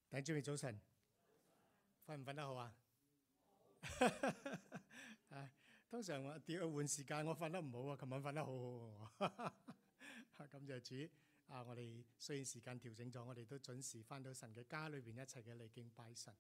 弟兄姊妹早晨，瞓唔瞓得好啊？通常我調換時間，我瞓得唔好啊。琴晚瞓得好好，感謝主啊！我哋雖然時間調整咗，我哋都準時翻到神嘅家裏邊一齊嘅嚟敬拜神。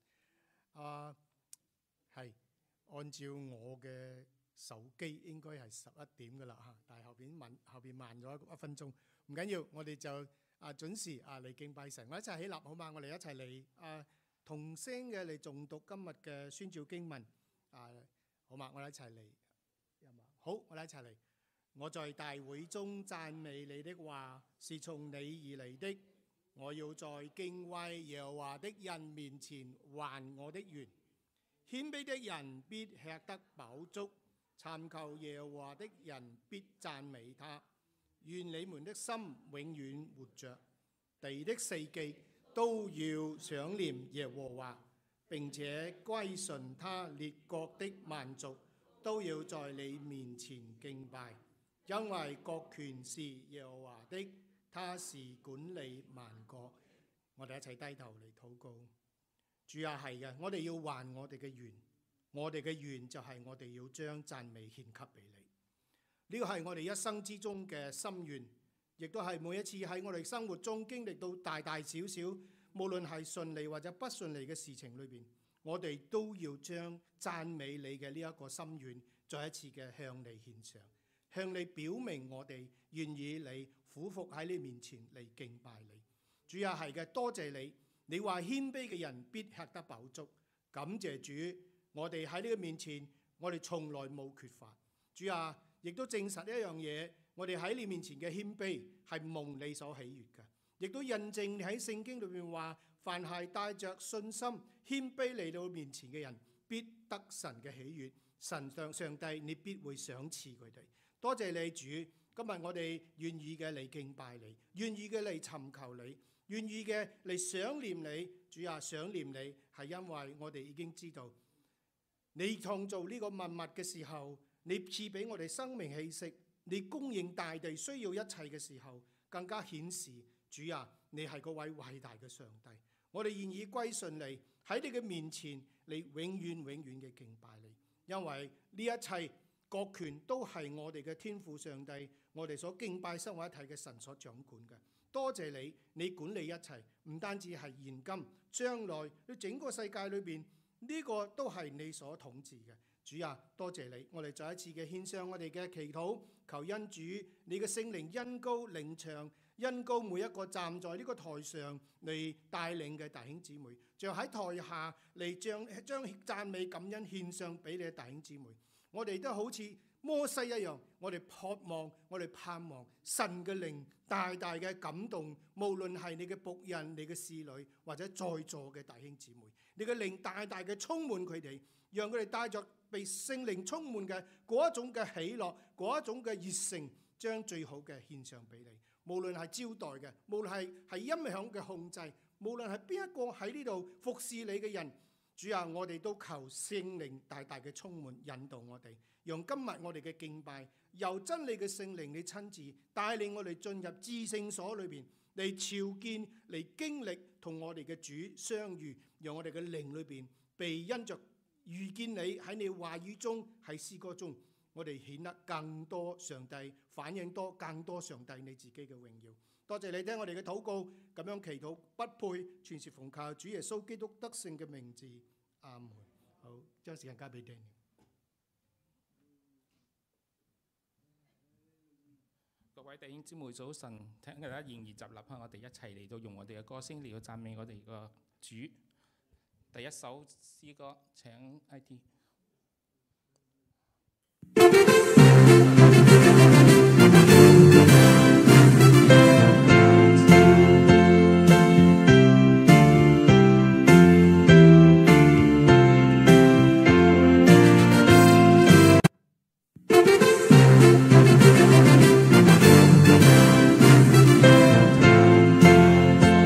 係按照我嘅手機應該係11點噶啦嚇，但係後邊慢咗1分鐘，唔緊要，我哋就準時嚟敬拜神。我一齊起立好嘛？我哋一齊嚟同聲嘅嚟誦讀今日嘅宣召經文好嘛？我哋一齊嚟，好，我哋一齊嚟。我在大會中讚美你的話是從你而嚟的，我要在敬畏耶和華的人面前還我的願。謙卑的人必吃得飽足，尋求耶和華的人必讚美他。願你們的心永遠活着，地的四極都要想念耶和華，並且歸順他，列國的萬族都要在你面前敬拜，因為國權是耶和華的，他是管理萬國。我哋一齊低頭嚟禱告。主啊，係嘅，我哋要還我哋嘅願，我哋嘅願就係我哋要將讚美獻給俾你。呢個係我哋一生之中嘅心願，亦都係每一次喺我哋生活中經歷到大大小小，無論係順利或者不順利嘅事情裏邊，我哋都要將讚美你嘅呢一個心願再一次嘅向你獻上，向你表明我哋願意你俯伏喺你面前嚟敬拜你。主啊，係嘅，多謝你。你話謙卑嘅人必吃得飽足，感謝主，我哋喺呢個面前，我哋從來冇缺乏。主啊，亦都證實一樣嘢，我哋喺你面前嘅謙卑係蒙你所喜悅嘅，亦都印證你喺聖經裏面話，凡係帶着信心謙卑嚟到面前嘅人，必得神嘅喜悅。上帝你必會賞賜佢哋。多謝你主，今日我哋願意嘅嚟敬拜你，願意嘅嚟尋求你，願意嘅嚟想念你。主啊，想念你係因為我哋已經知道，你創造呢個萬物嘅時候，你賜俾我哋生命氣息，你供應大地需要一切嘅時候，更加顯示主啊，你係嗰位偉大嘅上帝。我哋願意歸順你，喺你嘅面前，你永遠嘅敬拜你，因為呢一切國權都係我哋嘅天父上帝，我哋所敬拜生活一體嘅神所掌管嘅。多謝你，你管理一切，唔單止係現今，將來喺整個世界裏邊，呢個都係你所統治嘅。主啊，多謝你，我哋再一次嘅獻上我哋嘅祈禱，求恩主你嘅聖靈恩膏靈長，恩膏每一個站在呢個台上嚟帶領嘅弟兄姊妹，像喺台下嚟將讚美感恩獻上俾你嘅弟兄姊妹。我哋都好似摩西一樣，我哋渴望，我哋盼望神嘅靈大大嘅感動，無論係你嘅僕人、你嘅侍女，或者在座嘅弟兄姊妹，你嘅靈大大嘅充滿佢哋，讓佢哋帶着被聖靈充滿嘅嗰一種嘅喜樂，嗰一種嘅熱誠，將最好嘅獻上俾你。無論係招待嘅，無論係音響嘅控制，無論係邊一個喺呢度服侍你嘅人，主啊，我哋都求聖靈大大嘅充滿引導我哋，讓今日我哋嘅敬拜由真理嘅聖靈你親自帶領我哋進入至聖所裏邊嚟朝見，嚟經歷同我哋嘅主相遇，讓我哋嘅靈裏邊被因着遇見你喺你話語中，喺詩歌中，我哋顯得更多上帝，反映更多上帝你自己嘅榮耀。多謝你聽我哋嘅禱告，咁樣祈禱不配，全是奉靠主耶穌基督得勝嘅名字，阿門。好，將時間交俾 Daniel。 各位弟兄姊妹早晨，聽大家言而集立，我哋一齊嚟到用我哋嘅歌聲嚟到讚美我哋個主。第一首詩歌請 IT。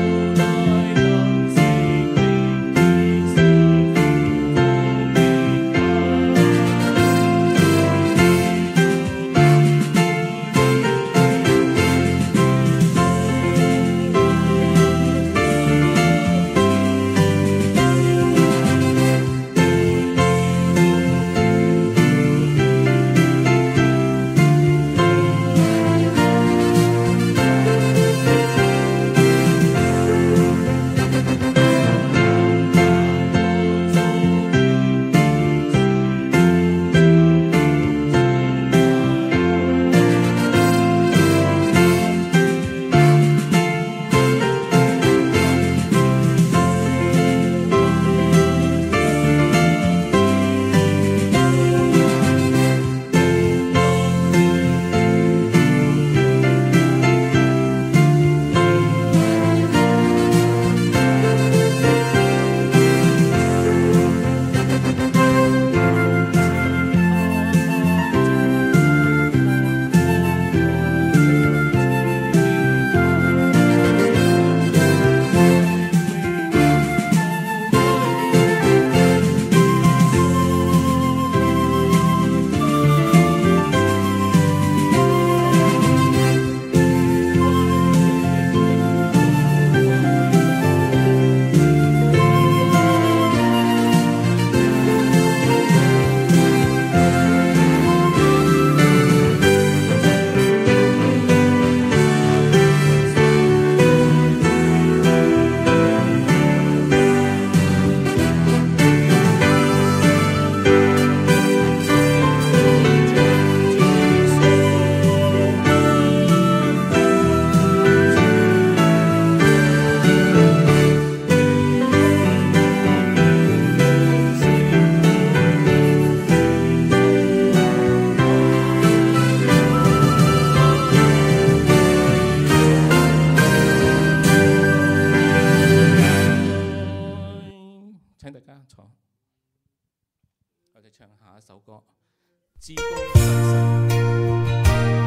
來能是你，是首歌，至高神神。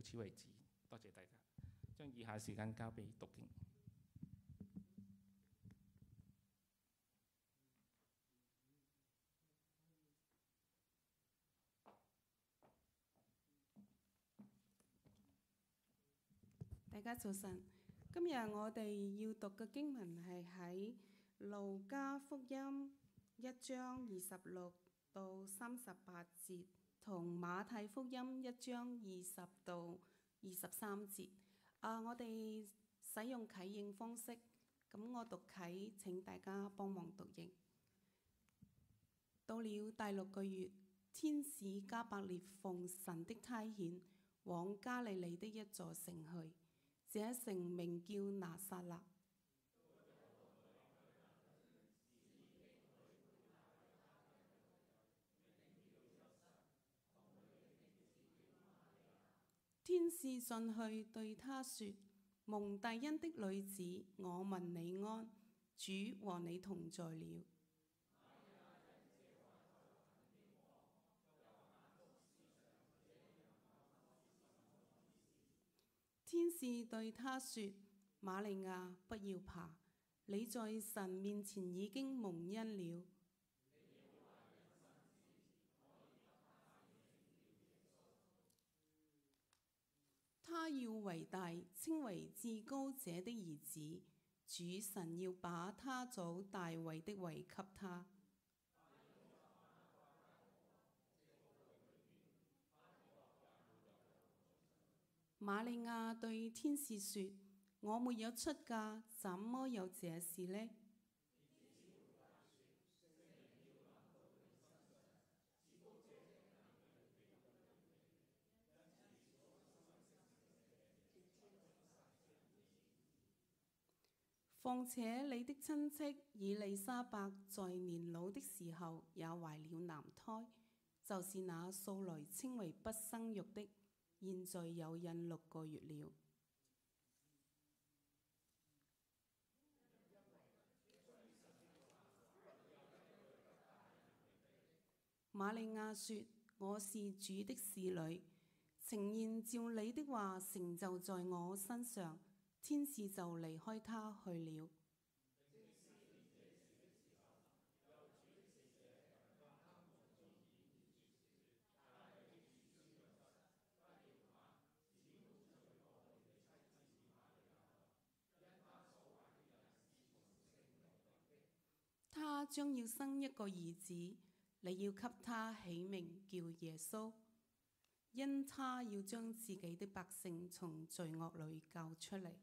此為止。多謝大家，將以下時間交俾讀經。 大家早晨，今日我哋要讀嘅經文係喺路加福音1章26到38節，同馬太福音1章20到23節。我哋使用啟應方式，咁我讀啟，請大家幫忙讀應。到了第6個月，天使加百列奉神的差遣，往加利利的一座城去。這城名叫拿撒勒。天使進去對他說：蒙大恩的女子，我問你安，主和你同在了。天使對他說：瑪利亞，不要怕，你在神面前已經蒙恩了。他要為大，稱為至高者的兒子，主神要把他祖大衛的位給他。瑪利亞對天使說：我沒有出嫁，怎麼有這事呢？況且你的親戚以利沙伯在年老的時候也懷了男胎，就是那素來稱為不生育的，現在有孕6個月了。瑪利亞說：我是主的使女，情願照你的話成就在我身上。天使就離開他去了。他將要生一個兒子，你要給他起名叫耶穌，因他要將自己的百姓從罪惡裏救出嚟。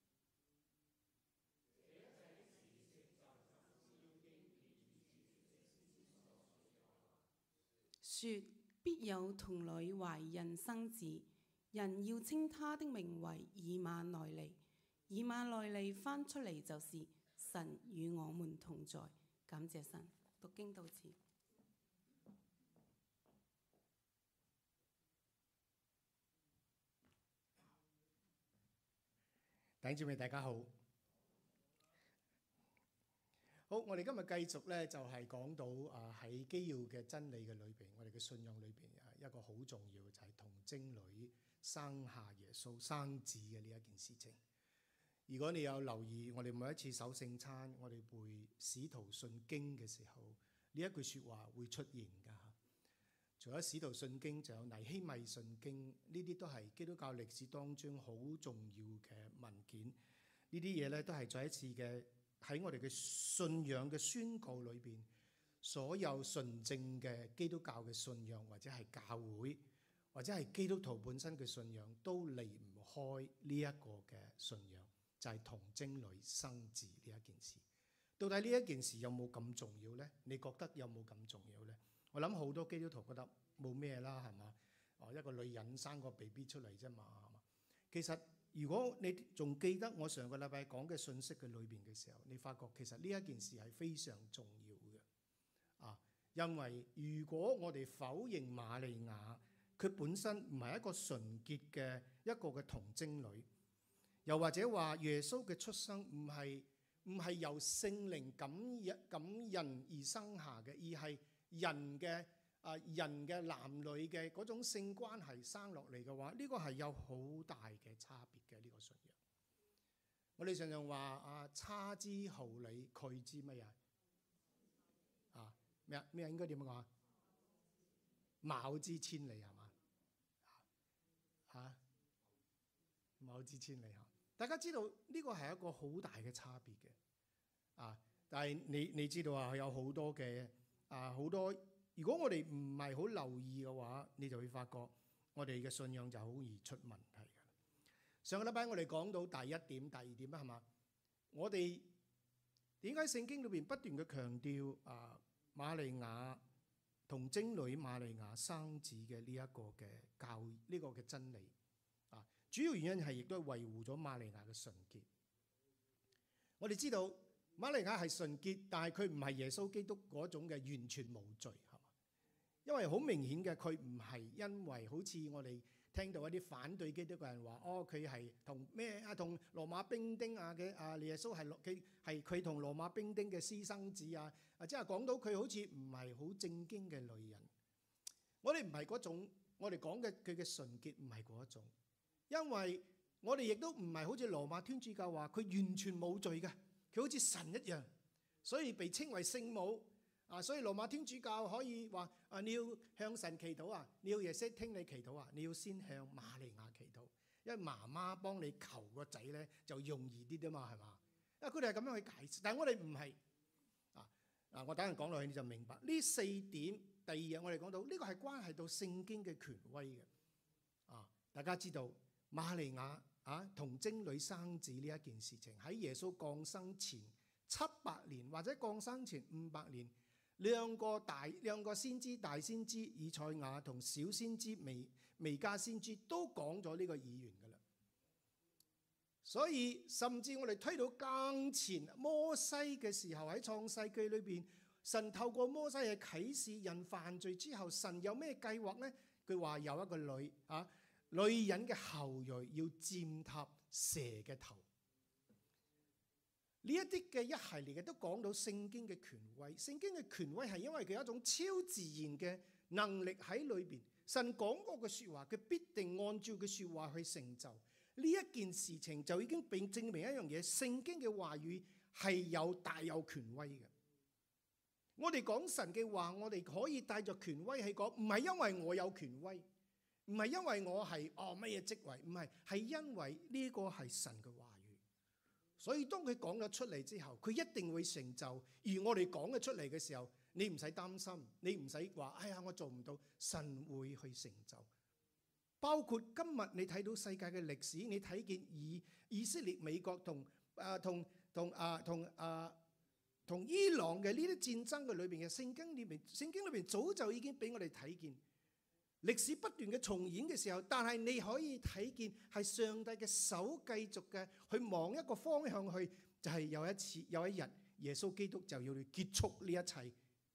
說必有童女懷孕生子，人要稱他的名為以馬內利。以馬內利翻出嚟就是神與我們同在。感謝神，讀經到此。 弟兄姊妹大家好。好，我哋今日繼續咧，就係講到喺基要嘅真理嘅裏邊，我哋嘅信仰裏邊一個好重要就係童貞女生下耶穌生子嘅呢一件事情。如果你有留意，我哋每一次守聖餐，我哋背使徒信經嘅時候，呢一句説話會出現㗎。除咗使徒信經，仲有尼希米信經，呢啲都係基督教歷史當中好重要嘅文件。呢啲嘢咧都係再一次嘅喺我哋嘅信仰嘅宣告裏邊，所有純正嘅基督教嘅信仰，或者係教會，或者係基督徒本身嘅信仰，都離唔開呢一個嘅信仰，就係童貞女生子呢一件事。到底呢一件事有冇咁重要呢？你覺得有冇咁重要呢？我諗好多基督徒覺得冇咩啦，係嘛？一個女人生個 BB 出嚟啫嘛，係嘛？其實如果你仲記得我上個禮拜講嘅信息嘅裏邊嘅時候，你發覺其實呢一件事係非常重要嘅。因為如果我哋否認瑪利亞佢本身唔係一個純潔嘅一個嘅童貞女，又或者話耶穌嘅出生唔係由聖靈感孕而生下嘅，而係人嘅人嘅男女嘅嗰種性關係生落嚟嘅話，呢個係有好大嘅差別嘅呢個信仰。我哋常常話差之毫厘，佢之乜嘢咩應該點樣講？謬之千里係嘛？謬之千里嚇！大家知道呢個係一個好大嘅差別嘅但係你知道有好多嘅好多。如果我哋唔係好留意嘅話，你就會發覺我哋嘅信仰就好易出問題嘅。上個禮拜我哋講到第一點、第二點係嘛？我哋點解聖經裏邊不斷嘅強調瑪利亞同貞女瑪利亞生子嘅呢一個嘅呢個嘅真理主要原因係亦都係維護咗瑪利亞嘅純潔。我哋知道瑪利亞係純潔，但係佢唔係耶穌基督嗰種嘅完全無罪。因為好明顯嘅，佢唔係因為好似我哋聽到一啲反對基督嘅人話，佢係同咩同羅馬兵丁嘅耶穌佢同羅馬兵丁嘅私生子即係講到佢好似唔係好正經嘅女人。我哋唔係嗰種，我哋講嘅佢嘅純潔唔係嗰一種，因為我哋亦都唔係好似羅馬天主教話佢完全冇罪嘅，佢好似神一樣，所以被稱為聖母。所以羅馬天主教可以話你要向神祈禱你要耶穌聽你祈禱你要先向瑪利亞祈禱，因為媽媽幫你求個仔咧就容易啲啫嘛，係嘛？因為佢哋係咁樣去解釋，但係我哋唔係我等陣講落去你就明白呢四點。第二日我哋講到呢個係關係到聖經嘅權威嘅大家知道瑪利亞同貞女生子呢一件事情喺耶穌降生前700年或者降生前500年。兩個先知，大先知以賽亞同小先知彌迦先知都講咗呢個預言㗎啦。所以甚至我哋推到更前摩西嘅時候，喺創世記裏邊，神透過摩西去啟示人犯罪之後，神有咩計劃呢？佢話有一個女人嘅後裔要踐踏蛇嘅頭。呢一啲嘅一系列嘅都講到聖經嘅權威。聖經嘅權威係因為佢有一種超自然嘅能力喺裏邊。神講過嘅説話，佢必定按照佢説話去成就。呢一件事情就已經並證明一樣嘢，聖經嘅話語係大有權威嘅。我哋講神嘅話，我哋可以帶着權威去講，唔係因為我有權威，唔係因為我係乜嘢職位，唔係，係因為呢個係神嘅話語。所以當佢講咗出嚟之後，佢一定會成就。而我哋講咗出嚟嘅時候，你唔使擔心，你唔使話哎呀我做唔到，神會去成就。包括今日你睇到世界嘅歷史，你睇見以色列、美國同伊朗嘅呢啲戰爭嘅裏邊嘅聖經裏邊早就已經俾我哋睇見歷史不斷嘅重演嘅時候，但係你可以睇見係上帝嘅手繼續嘅去望一個方向去，就係有一日耶穌基督就要去結束呢一切。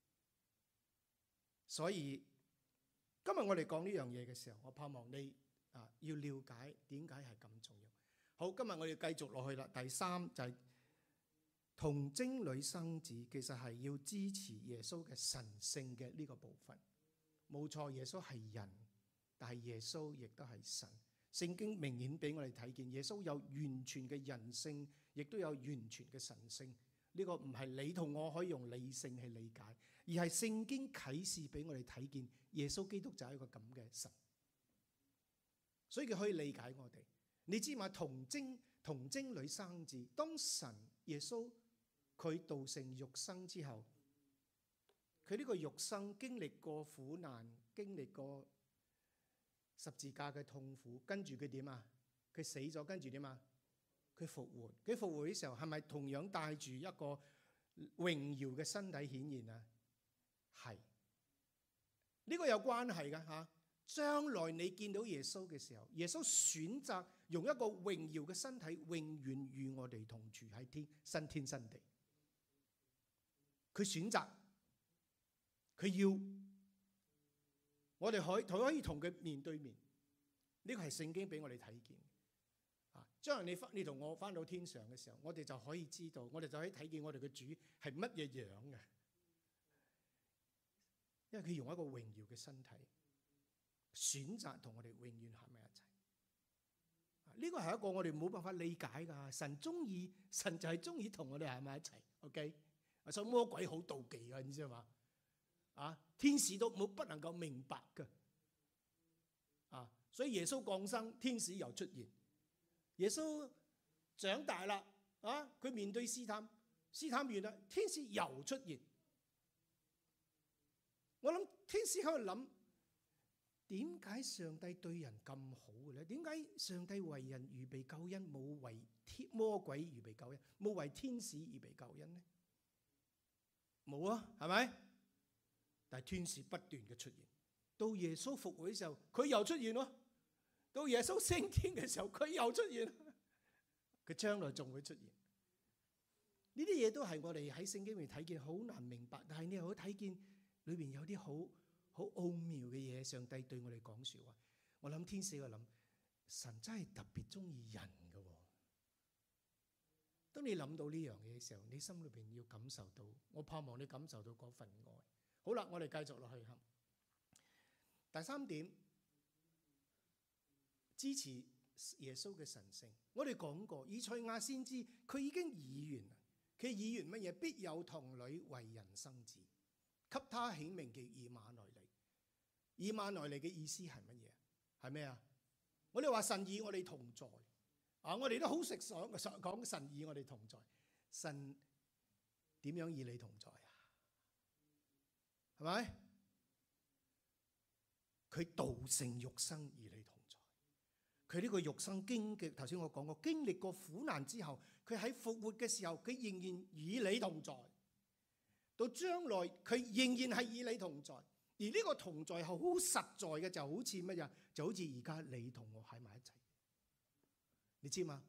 所以今日我哋講呢樣嘢嘅時候，我盼望你要了解點解係咁重要。好，今日我哋繼續落去啦。第三就係童貞女生子，其實係要支持耶穌嘅神性嘅呢個部分。冇錯，耶穌係人，但係耶穌亦都係神。聖經明顯俾我哋睇見，耶穌有完全嘅人性，亦都有完全嘅神性。呢個唔係你同我可以用理性去理解，而係聖經啟示俾我哋睇見，耶穌基督就係一個咁嘅神，所以佢可以理解我哋。你知嘛？童貞女生子，當神耶穌佢道成肉身之後，佢呢個肉身經歷過苦難，經歷過十字架嘅痛苦，跟住佢點啊？佢死咗，跟住點啊？佢復活。佢復活嘅時候係咪同樣帶住一個榮耀嘅身體顯現啊？係，呢個有關係㗎嚇。將來你見到耶穌嘅時候，耶穌選擇用一個榮耀嘅身體，永遠與我哋同住喺新天新地。佢選擇，佢要我哋可以同佢面對面。呢個係聖經俾我哋睇見。將來你同我翻到天上嘅時候，我哋就可以知道，我哋就可以睇見我哋嘅主係乜嘢樣嘅。 因為佢用一個榮耀嘅身體選擇同我哋永遠喺埋一齊。呢個係一個我哋冇辦法理解㗎。神就係中意同我哋喺埋一齊。OK， 所以魔鬼好妒忌㗎，你知嘛？天使都不能夠明白㗎。所以耶穌降生，天使又出現。耶穌長大啦，佢面對試探完啦，天使又出現。我諗天使喺度諗，點解上帝對人咁好嘅咧？點解上帝為人預備救恩，冇為魔鬼預備救恩，冇為天使預備救恩呢？冇啊，係咪？但係天使不斷嘅出現，到耶穌復活嘅時候，佢又出現咯；到耶穌升天嘅時候，佢又出現。佢將來仲會出現。呢啲嘢都係我哋喺聖經裏面睇見好難明白，但係你又好睇見裏邊有啲好奧妙嘅嘢，上帝對我哋講說話。我諗天使，我諗神真係特別中意人㗎。當你諗到呢樣嘢嘅時候，你心裏邊要感受到，我盼望你感受到嗰份愛。好啦，我哋繼續落去。第3點，支持耶穌嘅神性。我哋講過，以賽亞先知佢已經預言，佢預言乜嘢？必有童女為人生子，給他起名叫以馬內利。以馬內利嘅意思係乜嘢？係咩啊？我哋話神與我哋同在。我哋都好識講神與我哋同在。神點樣與你同在啊？係咪？佢道成肉身與你同在。佢呢個肉身經歷，頭先我講過，經歷過苦難之後，佢喺復活嘅時候，佢仍然與你同在。到將來，佢仍然係與你同在。而呢個同在係好實在嘅，就好似乜嘢？就好似而家你同我喺埋一齊。你知嘛？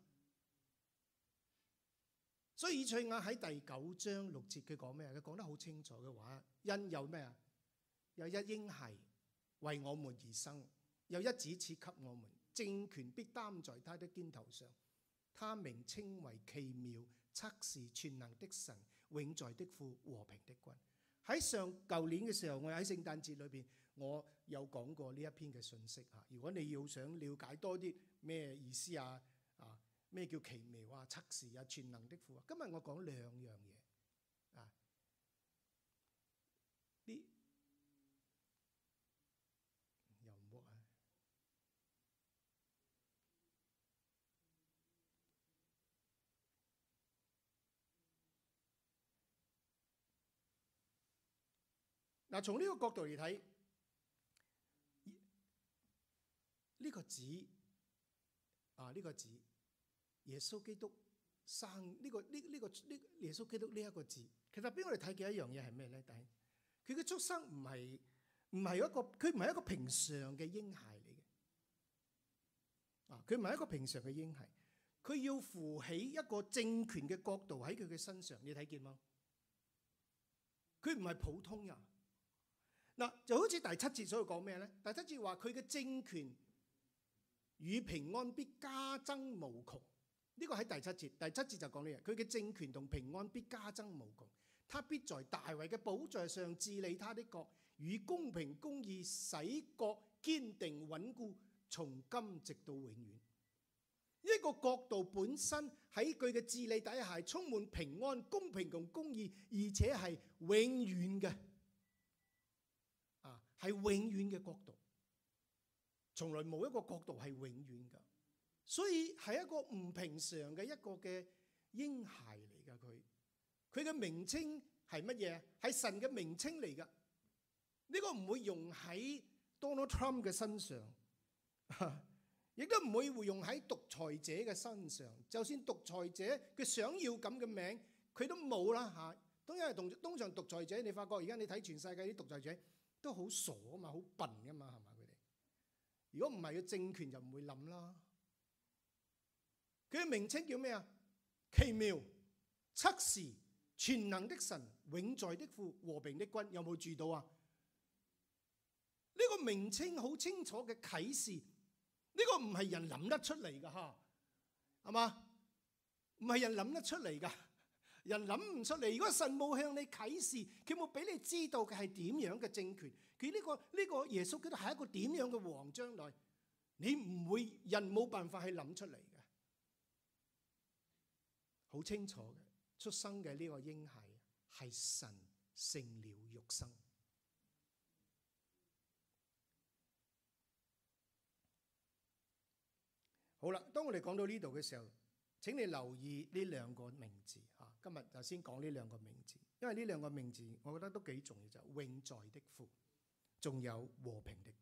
所以以賽亞喺第9章6節佢講咩？佢講得好清楚嘅話，因有咩啊？有一嬰孩為我們而生，有一子賜給我們，政權必擔在他的肩頭上。他名稱為奇妙、測試、全能的神、永在的父、和平的君。喺舊年嘅時候，我喺聖誕節裏邊，我有講過呢一篇嘅信息嚇。如果你要想了解多啲咩意思啊？咩叫奇妙啊、測試啊、全能的父啊？今日我講2樣嘢啊。又唔好啊！嗱，從呢個角度嚟睇，呢個子耶穌基督生耶穌基督呢一個字，其實俾我哋睇嘅一樣嘢係咩咧？但係佢嘅出生唔係一個平常嘅嬰孩嚟嘅。佢唔係一個平常嘅嬰孩，佢要負起一個政權嘅國度喺佢嘅身上，你睇見嗎？佢唔係普通人。就好似第7節所講咩咧？第7節話佢嘅政權與平安必加增無窮。呢個喺第7節。第7節就講呢嘢，佢嘅政權同平安必加增無窮。他必在大衛嘅寶座上治理他的國，與公平公義使國堅定穩固，從今直到永遠。呢個國度本身喺佢嘅治理底下係充滿平安、公平同公義，而且係永遠嘅。係永遠嘅國度，從來冇一個國度係永遠㗎，所以係一個唔平常嘅一個嘅嬰孩嚟㗎。佢嘅名稱係乜嘢？係神嘅名稱嚟㗎。呢個唔會用喺 Donald Trump 嘅身上，亦都唔會用喺獨裁者嘅身上。就算獨裁者佢想要咁嘅名，佢都冇啦嚇。通常獨裁者，你發覺而家你睇全世界啲獨裁者都好傻啊嘛，好笨噶嘛，係嘛？佢哋如果唔係個政權就唔會冧啦。佢嘅名稱叫咩啊？奇妙、測試、全能的神、永在的父、和平的君。有冇注意到啊？呢個名稱好清楚嘅啟示，呢個唔係人諗得出嚟噶嚇，係嘛？唔係人諗得出嚟噶。 人諗唔出嚟。如果神冇向你啟示，佢冇俾你知道嘅係點樣嘅政權，佢呢個耶穌基督係一個點樣嘅王，將來你唔會，人冇辦法去諗出嚟嘅。好清楚嘅，出生嘅呢個嬰孩係神成了肉身。好啦，當我哋講到呢度嘅時候，請你留意呢兩個名字嚇。今日就先講呢兩個名字，因為呢兩個名字我覺得都幾重要，就係永在的父，仲有和平的君。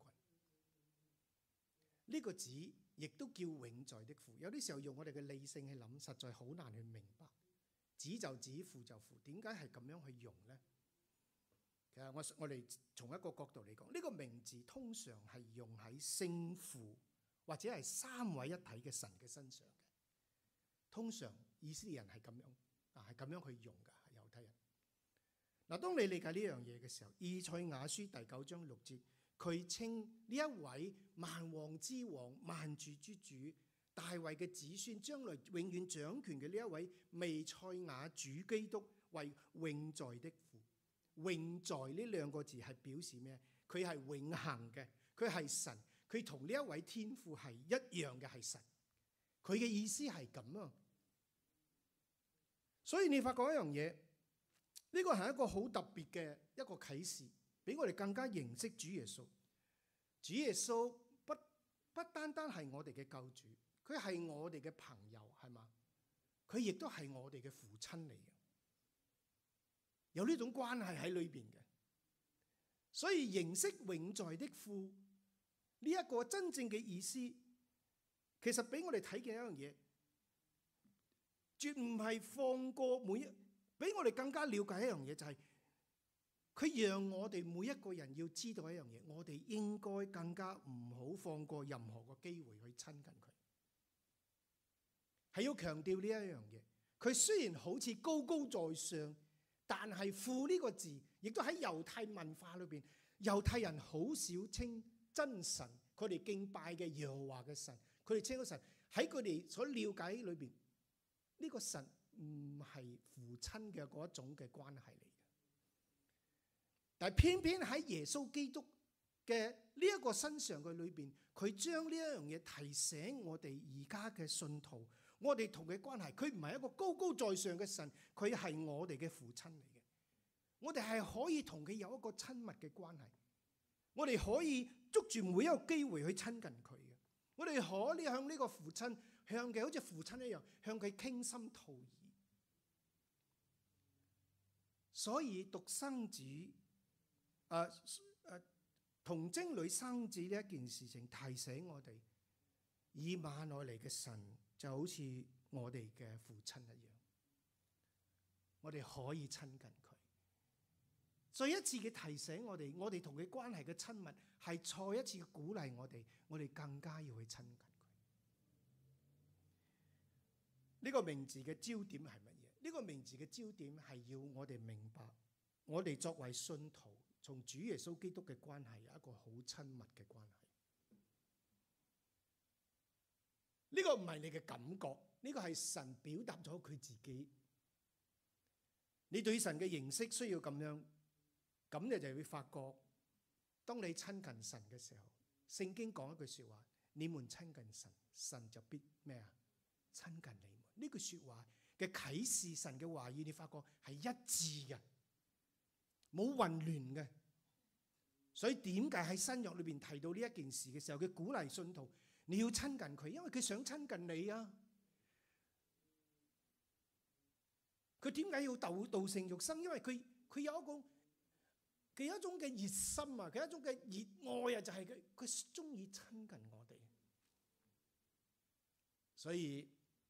呢個字亦都叫永在的父。有啲時候用我哋嘅理性去諗，實在好難去明白。子就子，父就父，點解係咁樣去用呢？其實我哋從一個角度嚟講，呢個名字通常係用喺聖父或者係三位一體嘅神嘅身上嘅。通常以色列人係咁樣係咁樣去用㗎，係猶太人。嗱，當你理解呢樣嘢嘅時候，以賽亞書第9章6節，佢稱呢一位萬王之王、萬主之主、大衛嘅子孫，將來永遠掌權嘅呢一位彌賽亞主基督為永在的父。永在呢兩個字係表示咩？佢係永恆嘅，佢係神，佢同呢一位天父係一樣嘅，係神。佢嘅意思係咁啊。所以你發覺一樣嘢，呢個係一個好特別嘅一個啟示，俾我哋更加認識主耶穌。主耶穌不單單係我哋嘅救主，佢係我哋嘅朋友，係嘛？佢亦都係我哋嘅父親嚟嘅，有呢種關係喺裏邊嘅。所以認識永在的父呢一個真正嘅意思，其實俾我哋睇見一樣嘢，絕唔係放過俾我哋更加了解一樣嘢，就係佢讓我哋每一個人要知道一樣嘢，我哋應該更加唔好放過任何個機會去親近佢。係要強調呢一樣嘢，佢雖然好似高高在上，但係父呢個字，亦都喺猶太文化裏邊，猶太人好少稱真神，佢哋敬拜嘅耶和華嘅神，佢哋稱嗰神喺佢哋所了解裏邊，呢個神唔係父親嘅嗰一種嘅關係嚟嘅。但係偏偏喺耶穌基督嘅呢一個身上嘅裏邊，佢將呢一樣嘢提醒我哋而家嘅信徒。我哋同佢關係，佢唔係一個高高在上嘅神，佢係我哋嘅父親嚟嘅。我哋係可以同佢有一個親密嘅關係，我哋可以捉住每一個機會去親近佢嘅。我哋可以向呢個父親，向佢好似父親一樣，向佢傾心吐意。所以獨生子，童貞女生子呢一件事情，提醒我哋，以馬內利嘅神就好似我哋嘅父親一樣，我哋可以親近佢。再一次嘅提醒我哋同佢關係嘅親密，係再一次嘅鼓勵我哋更加要去親近佢。呢個名字嘅焦點係乜嘢？呢個名字嘅焦點係要我哋明白，我哋作為信徒，從主耶穌基督嘅關係有一個好親密嘅關係。呢個唔係你嘅感覺，呢個係神表達咗佢自己。你對神嘅認識需要咁樣，咁你就會發覺，當你親近神嘅時候，聖經講一句說話：你們親近神，神就必咩啊？親近你們。呢句說話嘅啟示，神嘅話語，你發覺係一致嘅，冇混亂嘅。所以點解喺新約裏邊提到呢一件事嘅時候，佢鼓勵信徒你要親近佢，因為佢想親近你啊。佢點解要道成肉身？因為佢有一種嘅熱心啊，佢有一種嘅熱愛啊，就係佢中意親近我哋。所以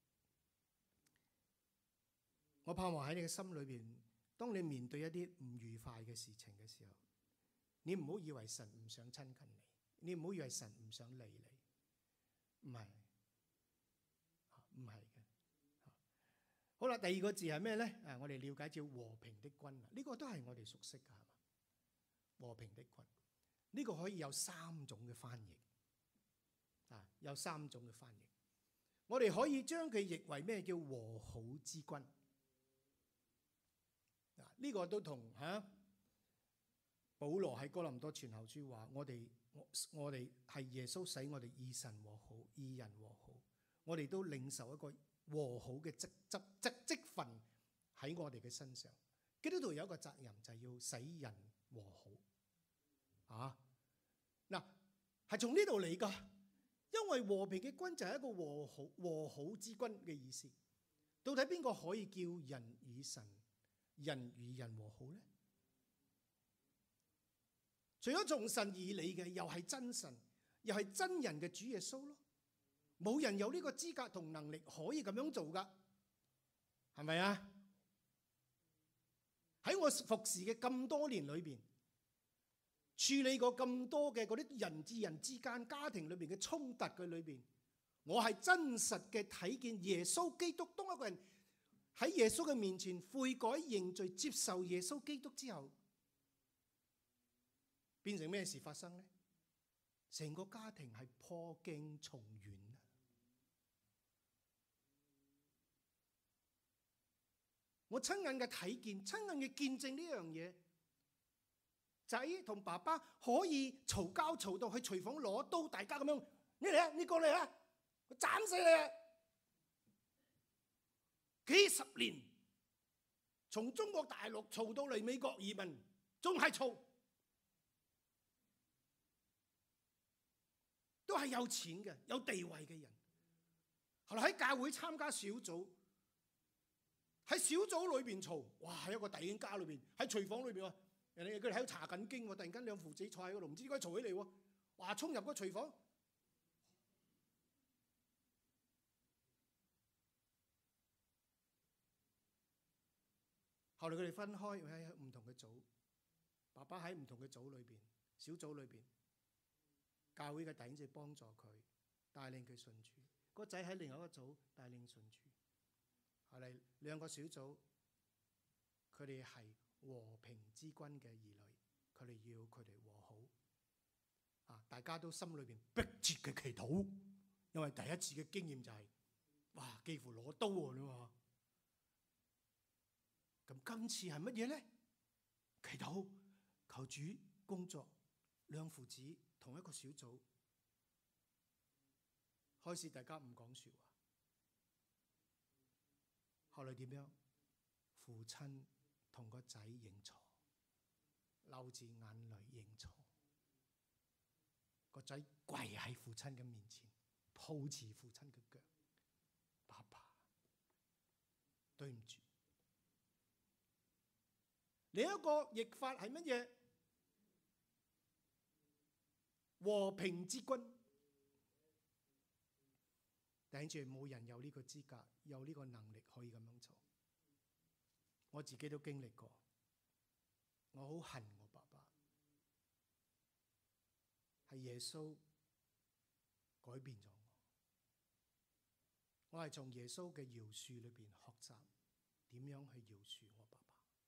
我盼望喺你嘅心裏邊，當你面對一啲唔愉快嘅事情嘅時候，你唔好以為神唔想親近你，你唔好以為神唔想理你，唔係嘅。好啦，第二個字係咩咧？我哋了解叫和平的君，呢個都係我哋熟悉㗎，係嘛？和平的君，呢個可以有3種嘅翻譯，有3種嘅翻譯。我哋可以將佢譯為咩？叫和好之君。 呢個都同保羅喺哥林多傳後書話：我哋係耶穌使我哋與神和好，與人和好。我哋都領受一個和好嘅職分喺我哋嘅身上。基督徒有一個責任就係要使人和好。嗱，係從呢度嚟㗎，因為和平嘅君就係一個和好之君嘅意思。到底邊個可以叫人與神、人與人和好呢？除咗從神而嚟嘅，又係真神，又係真人嘅主耶穌咯。冇人有呢個資格同能力可以咁樣做㗎，係咪啊？喺我服侍嘅咁多年裏邊，處理過咁多嘅嗰啲人與人之間、家庭裏邊嘅衝突嘅裏邊，我係真實嘅睇見耶穌基督，當一個人喺耶穌嘅面前悔改認罪、接受耶穌基督之後，變成咩事發生呢？成個家庭係破鏡重圓啊！我親眼嘅睇見，親眼嘅見證呢樣嘢，仔同爸爸可以嘈交嘈到去廚房攞刀，大家咁樣，你嚟啊，你過嚟啊，我斬死你啊！幾十年，從中國大陸嘈到嚟美國移民，仲係嘈。都係有錢嘅、有地位嘅人。後來喺教會參加小組，喺小組裏邊嘈，哇！喺一個弟兄家裏邊，喺廚房裏邊喎，人哋佢哋喺度查緊經喎，突然間兩父子坐喺嗰度，唔知點解嘈起嚟喎，哇！衝入個廚房，後來佢哋分開喺唔同嘅組，爸爸喺唔同嘅組裏邊，小組裏邊。教會嘅弟兄就幫助佢，帶領佢信主。個仔喺另外一個組帶領信主。後嚟兩個小組，佢哋係和平之君嘅兒女，佢哋要佢哋和好。大家都心裏邊迫切嘅祈禱，因為第一次嘅經驗就係，哇，幾乎攞刀喎你話。咁今次係乜嘢咧？祈禱，求主工作，兩父子。同一個小組，開始大家唔講説話，後來點樣？父親同個仔認錯，流住眼淚認錯，個仔跪喺父親嘅面前，抱住父親嘅腳，爸爸，對唔住。另一個譯法係乜嘢？和平之君，弟兄姊妹，冇人有呢個資格，有呢個能力可以咁樣做。我自己都經歷過，我好恨我爸爸，係耶穌改變咗我。我係從耶穌嘅饒恕裏邊學習點樣去饒恕我爸爸。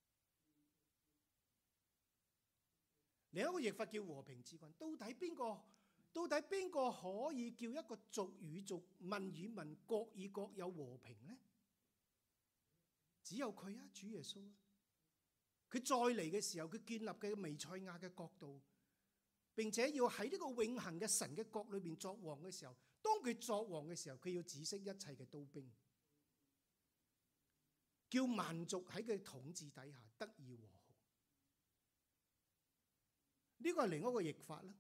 另一個譯法叫和平之君，到底邊個可以叫一個族與族、民與民、國與國有和平呢？只有佢啊，主耶穌啊！佢再嚟嘅時候，佢建立嘅彌賽亞嘅國度，並且要喺呢個永恆嘅神嘅國裏邊作王嘅時候，當佢作王嘅時候，佢要止息一切嘅刀兵，叫萬族喺佢統治底下得以和好。呢個係另一個譯法啦。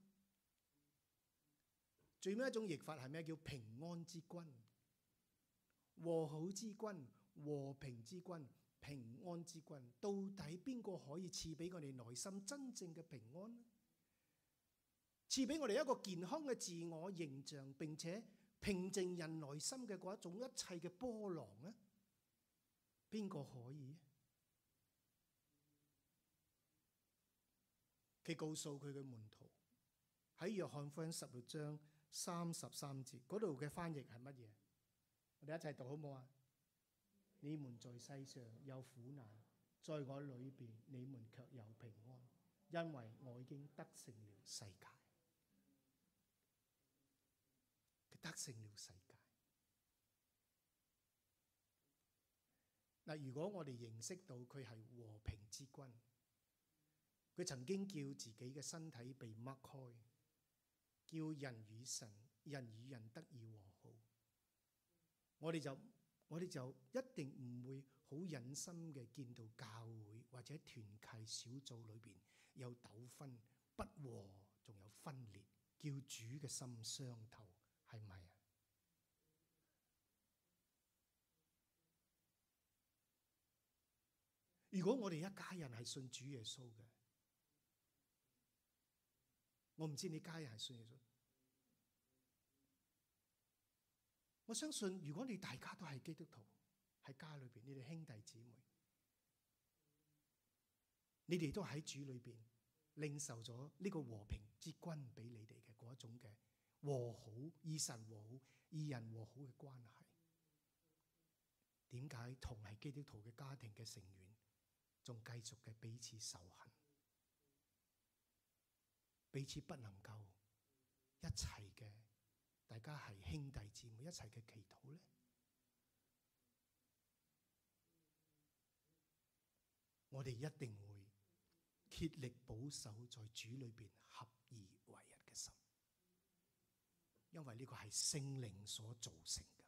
最尾一種譯法係咩？叫平安之君、和好之君、和平之君、平安之君。到底邊個可以賜俾我哋內心真正嘅平安呢？賜俾我哋一個健康嘅自我形象，並且平靜人內心嘅嗰一種一切嘅波浪呢？邊個可以？佢告訴佢嘅門徒喺約翰福音16章33節嗰度嘅翻譯係乜嘢？我哋一齊讀好唔好啊？你們在世上有苦難，在我裏邊你們卻有平安，因為我已經得勝了世界。佢得勝了世界。嗱，如果我哋認識到佢係和平之君。佢曾經叫自己嘅身體被擘開，叫人與人得以和好。我哋就一定唔會好忍心嘅見到教會或者團契小組裏邊有糾紛、不和，仲有分裂，叫主嘅心傷透，係咪啊？如果我哋一家人係信主耶穌嘅，我唔知你家人係信耶穌。我相信如果你大家都係基督徒，喺家裏邊，你哋兄弟姊妹，你哋都喺主裏邊領受咗呢個和平之君俾你哋嘅嗰一種嘅和好，以神和好、以人和好嘅關係。點解同係基督徒嘅家庭嘅成員，仲繼續嘅彼此仇恨，彼此不能夠一齊嘅，大家係兄弟姊妹一齊嘅祈禱呢？我哋一定會竭力保守在主裏邊合而為一嘅心，因為呢個係聖靈所造成嘅。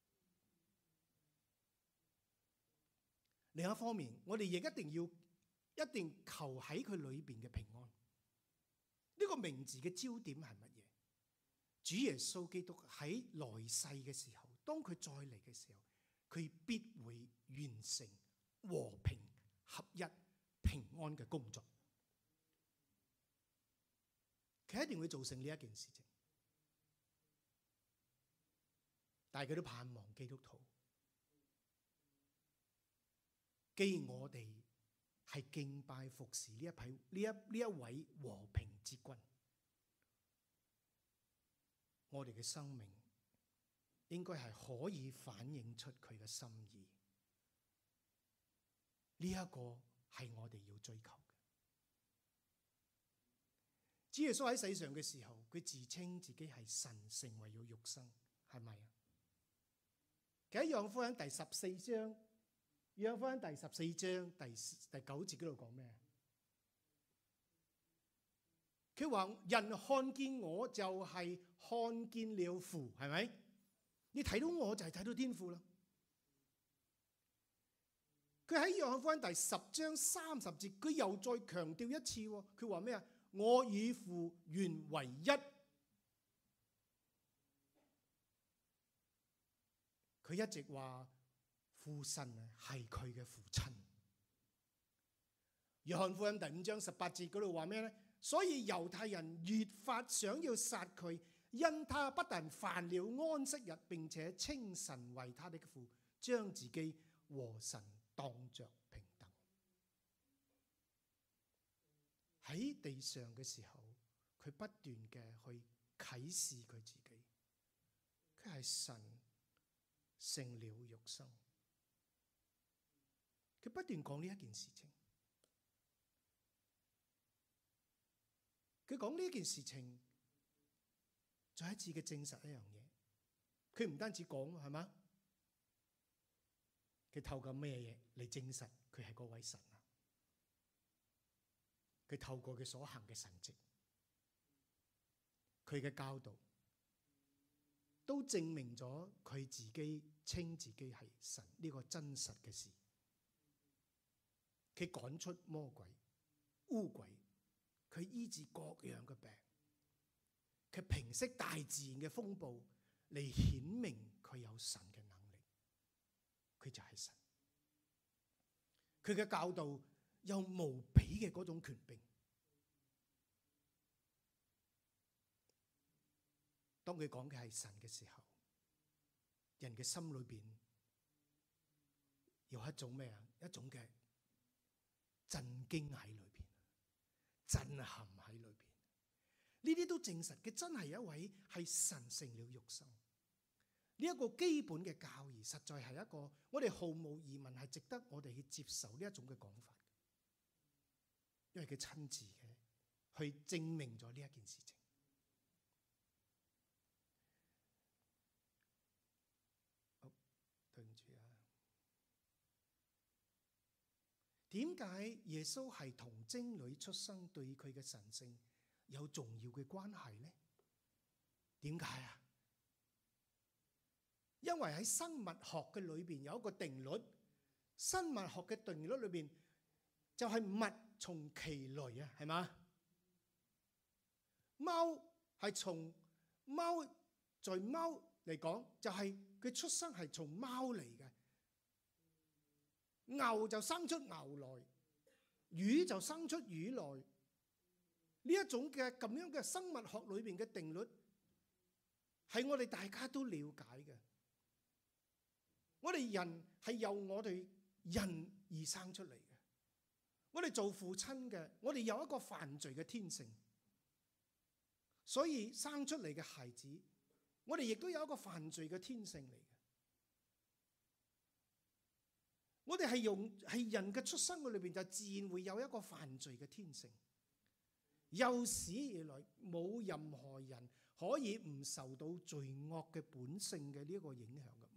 另一方面，我哋亦一定求喺佢裏邊嘅平安。呢個名字嘅焦點係乜嘢？主耶穌基督喺來世嘅時候，當佢再嚟嘅時候，佢必會完成和平合一平安嘅工作。佢一定會做成呢一件事情，但係佢都盼望基督徒，既然我哋係敬拜服侍呢一位和平之君，我哋嘅生命應該係可以反映出佢嘅心意。呢一個係我哋要追求嘅。主耶穌喺世上嘅時候，佢自稱自己係神成為咗肉身，係咪啊？喺約翰福音第14章，約翰福音第14章第9節嗰度講咩？佢話人看見我就係看見了父，係咪？你睇到我就係睇到天父啦。佢喺約翰福音第10章30節，佢又再強調一次，佢話咩啊？我與父原為一。佢一直話父神係佢嘅父親。約翰福音第5章18節嗰度話咩呢？所以猶太人越發想要殺佢，因他不但犯了安息日，並且稱神為他的父，將自己和神當作平等。喺地上嘅時候，佢不斷嘅去啟示佢自己，佢係神成了肉身。佢不斷講呢一件事情，佢講呢件事情，再一次嘅證實一樣嘢。佢唔單止講，係嘛？佢透過咩嘢嚟證實佢係嗰位神啊？佢透過佢所行嘅神蹟，佢嘅教導，都證明咗佢自己稱自己係神呢個真實嘅事。佢趕出魔鬼、污鬼，佢醫治各樣嘅病，佢平息大自然嘅風暴，嚟顯明佢有神嘅能力。佢就係神。佢嘅教導有無比嘅嗰種權柄。當佢講嘅係神嘅時候，人嘅心裏邊有一種咩啊？一種嘅震驚喺裏邊，震撼喺裏邊。呢啲都證實佢真係一位係神成了肉身。呢一個基本嘅教義，實在係一個我哋毫無疑問係值得我哋去接受呢一種嘅講法，因為佢親自嘅去證明咗呢一件事情。好，對唔住啊。 點解耶穌係童貞女出生對佢嘅神性有重要嘅關係呢？點解啊？因為喺生物學嘅裏邊有一個定律，生物學嘅定律裏邊就係物從其類啊，係嘛？貓係從貓，在貓嚟講就係佢出生係從貓嚟嘅，牛就生出牛來，魚就生出魚來。呢一種嘅咁樣嘅生物學裏邊嘅定律係我哋大家都了解嘅。我哋人係由我哋人而生出嚟嘅，我哋做父親嘅，我哋有一個犯罪嘅天性，所以生出嚟嘅孩子，我哋亦都有一個犯罪嘅天性嚟嘅。我哋係人嘅出生嘅裏邊就自然會有一個犯罪嘅天性，有史以來冇任何人可以唔受到罪惡嘅本性嘅呢一個影響嘅，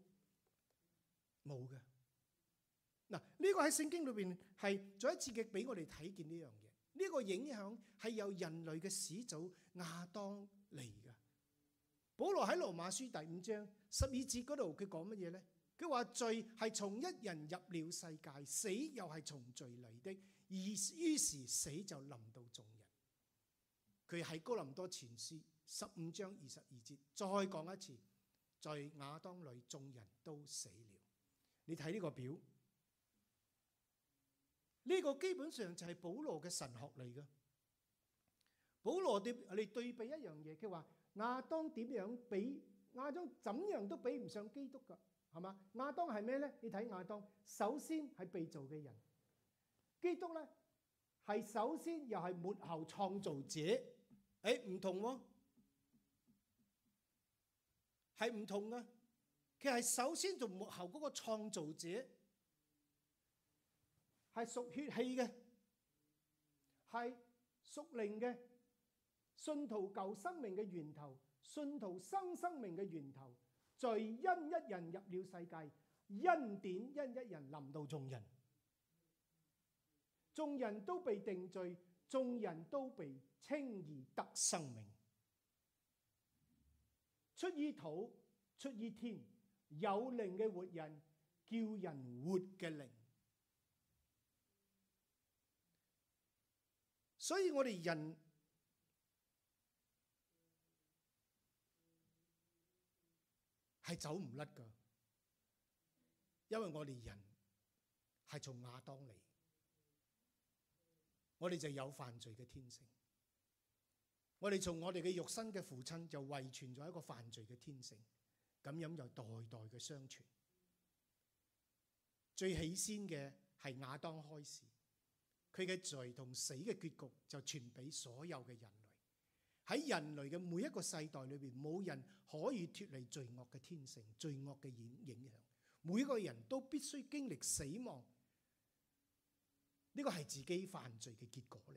冇嘅。嗱，呢個喺聖經裏邊係再一次嘅俾我哋睇見呢樣嘢。呢個影響係由人類嘅始祖亞當嚟嘅。保羅喺羅馬書第5章12節嗰度佢講乜嘢咧？佢話罪係從一人入了世界，死又係從罪嚟的，於是死就臨到眾人。佢喺哥林多前書15章22節再講一次，在亞當裏眾人都死了。你睇呢個表，呢個基本上就係保羅嘅神學嚟嘅。保羅嚟對比一樣嘢，佢話亞當點樣比亞當怎樣都比唔上基督㗎，係嘛？亞當係咩咧？你睇亞當，首先係被造嘅人，基督咧係首先又係末後創造者。唔同喎，係唔同嘅。佢係首先同末後嗰個創造者，係屬血氣嘅，係屬靈嘅，信徒舊生命嘅源頭，信徒新生命嘅源頭。罪因一人入了世界，恩典因一人臨到眾人，眾人都被定罪，眾人都被稱義得生命。出於土，出於天，有靈嘅活人，叫人活嘅靈。所以我哋人係走唔甩㗎，因為我哋人係從亞當嚟，我哋就有犯罪嘅天性。我哋從我哋嘅肉身嘅父親就遺傳咗一個犯罪嘅天性，咁樣就代代嘅相傳。最起先嘅係亞當開始，佢嘅罪同死嘅結局就傳俾所有嘅人類。喺人類嘅每一個世代裏邊，冇人可以脫離罪惡嘅天性、罪惡嘅影響。每一個人都必須經歷死亡，呢個係自己犯罪嘅結果嚟。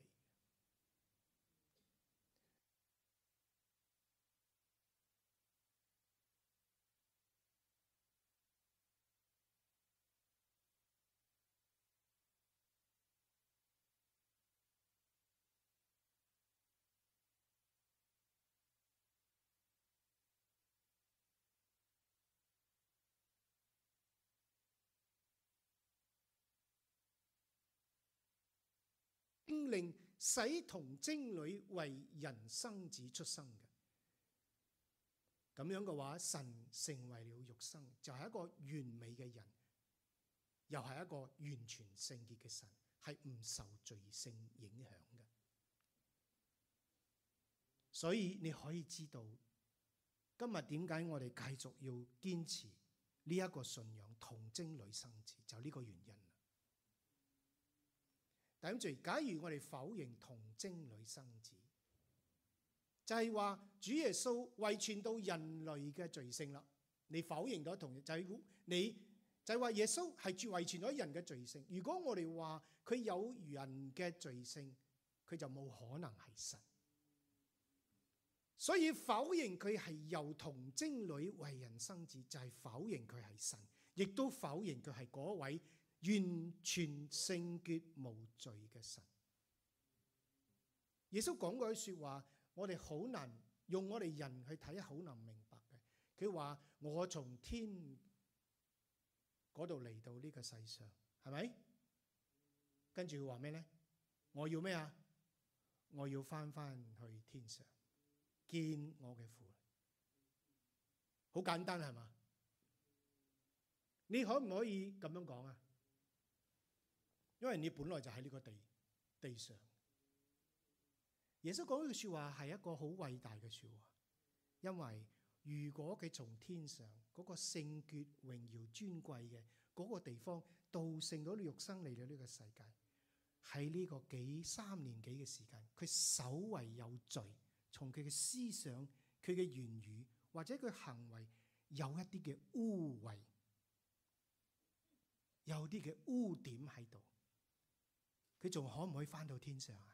令使童貞女為人生子出生嘅，咁樣嘅話，神成為了肉身，就係一個完美嘅人，又係一個完全聖潔嘅神，係唔受罪性影響嘅。所以你可以知道，今日點解我哋繼續要堅持呢一個信仰，童貞女生子，就呢個原因。咁住，假如我哋否認童貞女生子，就係話主耶穌遺傳到人類嘅罪性啦。你否認咗就係話耶穌係遺傳咗人嘅罪性。如果我哋話佢有人嘅罪性，佢就冇可能係神。所以否認佢係由童貞女為人生子，就係否認佢係神，亦都否認佢係嗰位完全聖潔無罪嘅神。耶穌講過句説話，我哋好難用我哋人去睇，好難明白嘅。佢話：我從天嗰度嚟到呢個世上，係咪？跟住佢話咩咧？我要咩啊？我要翻去天上見我嘅父。好簡單係嘛？你可唔可以咁樣講啊？因為你本來就喺呢個地上。耶穌講呢句説話係一個好偉大嘅説話，因為如果佢從天上嗰個聖潔、榮耀、尊貴嘅嗰個地方，道成咗肉身嚟到呢個世界，喺呢個3年幾嘅時間，佢稍為有罪，從佢嘅思想、佢嘅言語或者佢行為有一啲嘅污穢，有啲嘅污點喺度，佢仲可唔可以返到天上啊？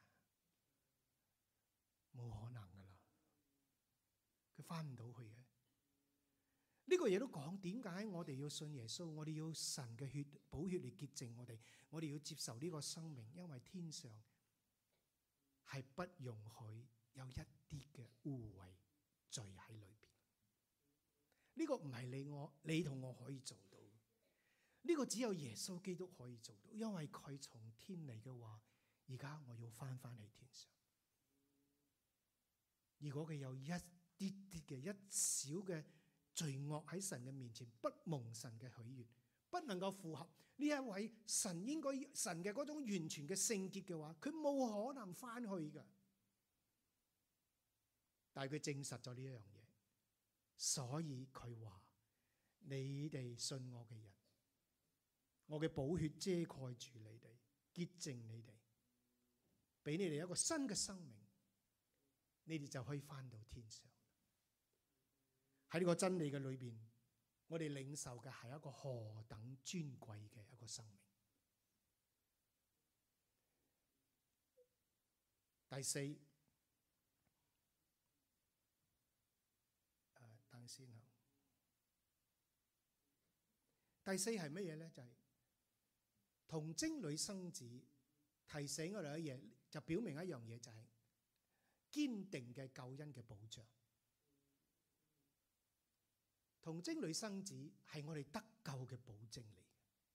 冇可能噶啦，佢返唔到去嘅。呢個嘢都講點解我哋要信耶穌，我哋要神嘅血寶血嚟潔淨我哋，我哋要接受呢個生命，因為天上係不容許有一啲嘅污穢罪喺裏邊。呢個唔係你同我可以做到，呢個只有耶穌基督可以做到，因為佢從天嚟嘅話，而家我要返去天上。如果佢有一啲啲嘅一小嘅罪惡喺神嘅面前，不蒙神嘅喜悅，不能夠符合呢一位神應該神嘅嗰種完全嘅聖潔嘅話，佢冇可能返去㗎。但係佢證實咗呢一樣嘢，所以佢話：你哋信我嘅人，我嘅寶血遮蓋住你哋，潔淨你哋，俾你哋一個新嘅生命。你哋就可以返到天上。喺呢個真理嘅裏邊，我哋領受嘅係一個何等尊貴嘅一個生命。第四，等先啊。第四係乜嘢咧？就係童貞女生子，提醒我哋一樣嘢，就表明一樣嘢，就係堅定嘅救恩嘅保障。童貞女生子係我哋得救嘅保證嚟。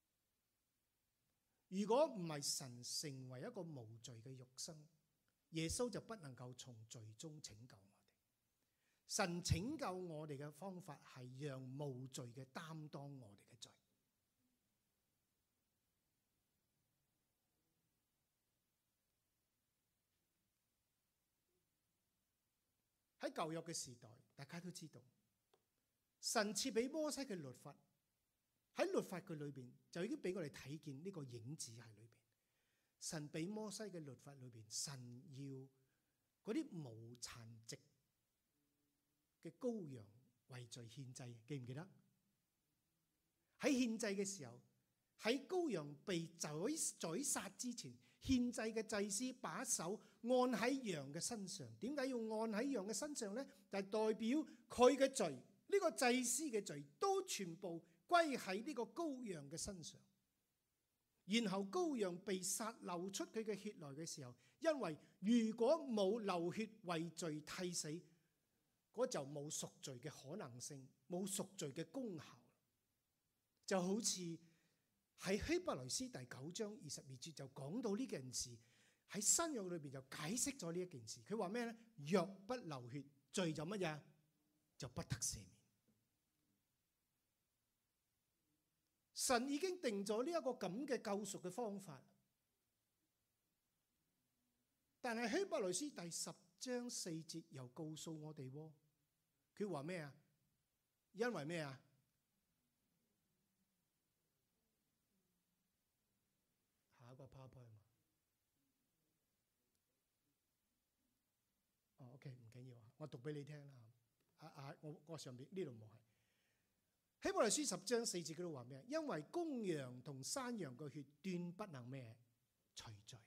如果唔係神成為一個無罪嘅肉身，耶穌就不能夠從罪中拯救我哋。神拯救我哋嘅方法係讓無罪嘅擔當我哋嘅罪。喺舊約嘅時代，大家都知道，神賜俾摩西嘅律法，喺律法嘅裏邊就已經俾我哋睇見呢個影子喺裏邊。神俾摩西嘅律法裏邊，神要嗰啲無殘疾嘅羔羊為罪獻祭，記唔記得？喺獻祭嘅時候，喺羔羊被宰殺之前，獻祭嘅祭司把手按喺羊嘅身上。點解要按喺羊嘅身上呢？就係代表佢嘅罪，呢個祭司嘅罪都全部歸喺呢個羔羊嘅身上。然後羔羊被殺，流出佢嘅血來嘅時候，因為如果冇流血為罪替死，嗰就冇贖罪嘅可能性，冇贖罪嘅功效。就好似喺希伯來書第9章22節就講到呢件事，喺新約裏邊就解釋咗呢一件事。佢話咩呢？若不流血，罪就乜嘢？就不得赦免。神已經定咗呢一個咁嘅救贖嘅方法，但係希伯來書第10章4節又告訴我哋，佢話咩啊？因為咩啊？下一個 PowerPoint 嘛？哦 ，OK， 唔緊要啊，我讀俾你聽啦。我上邊呢度冇係。希伯來書10章4節嗰度話咩？因為公羊同山羊嘅血斷不能咩除罪。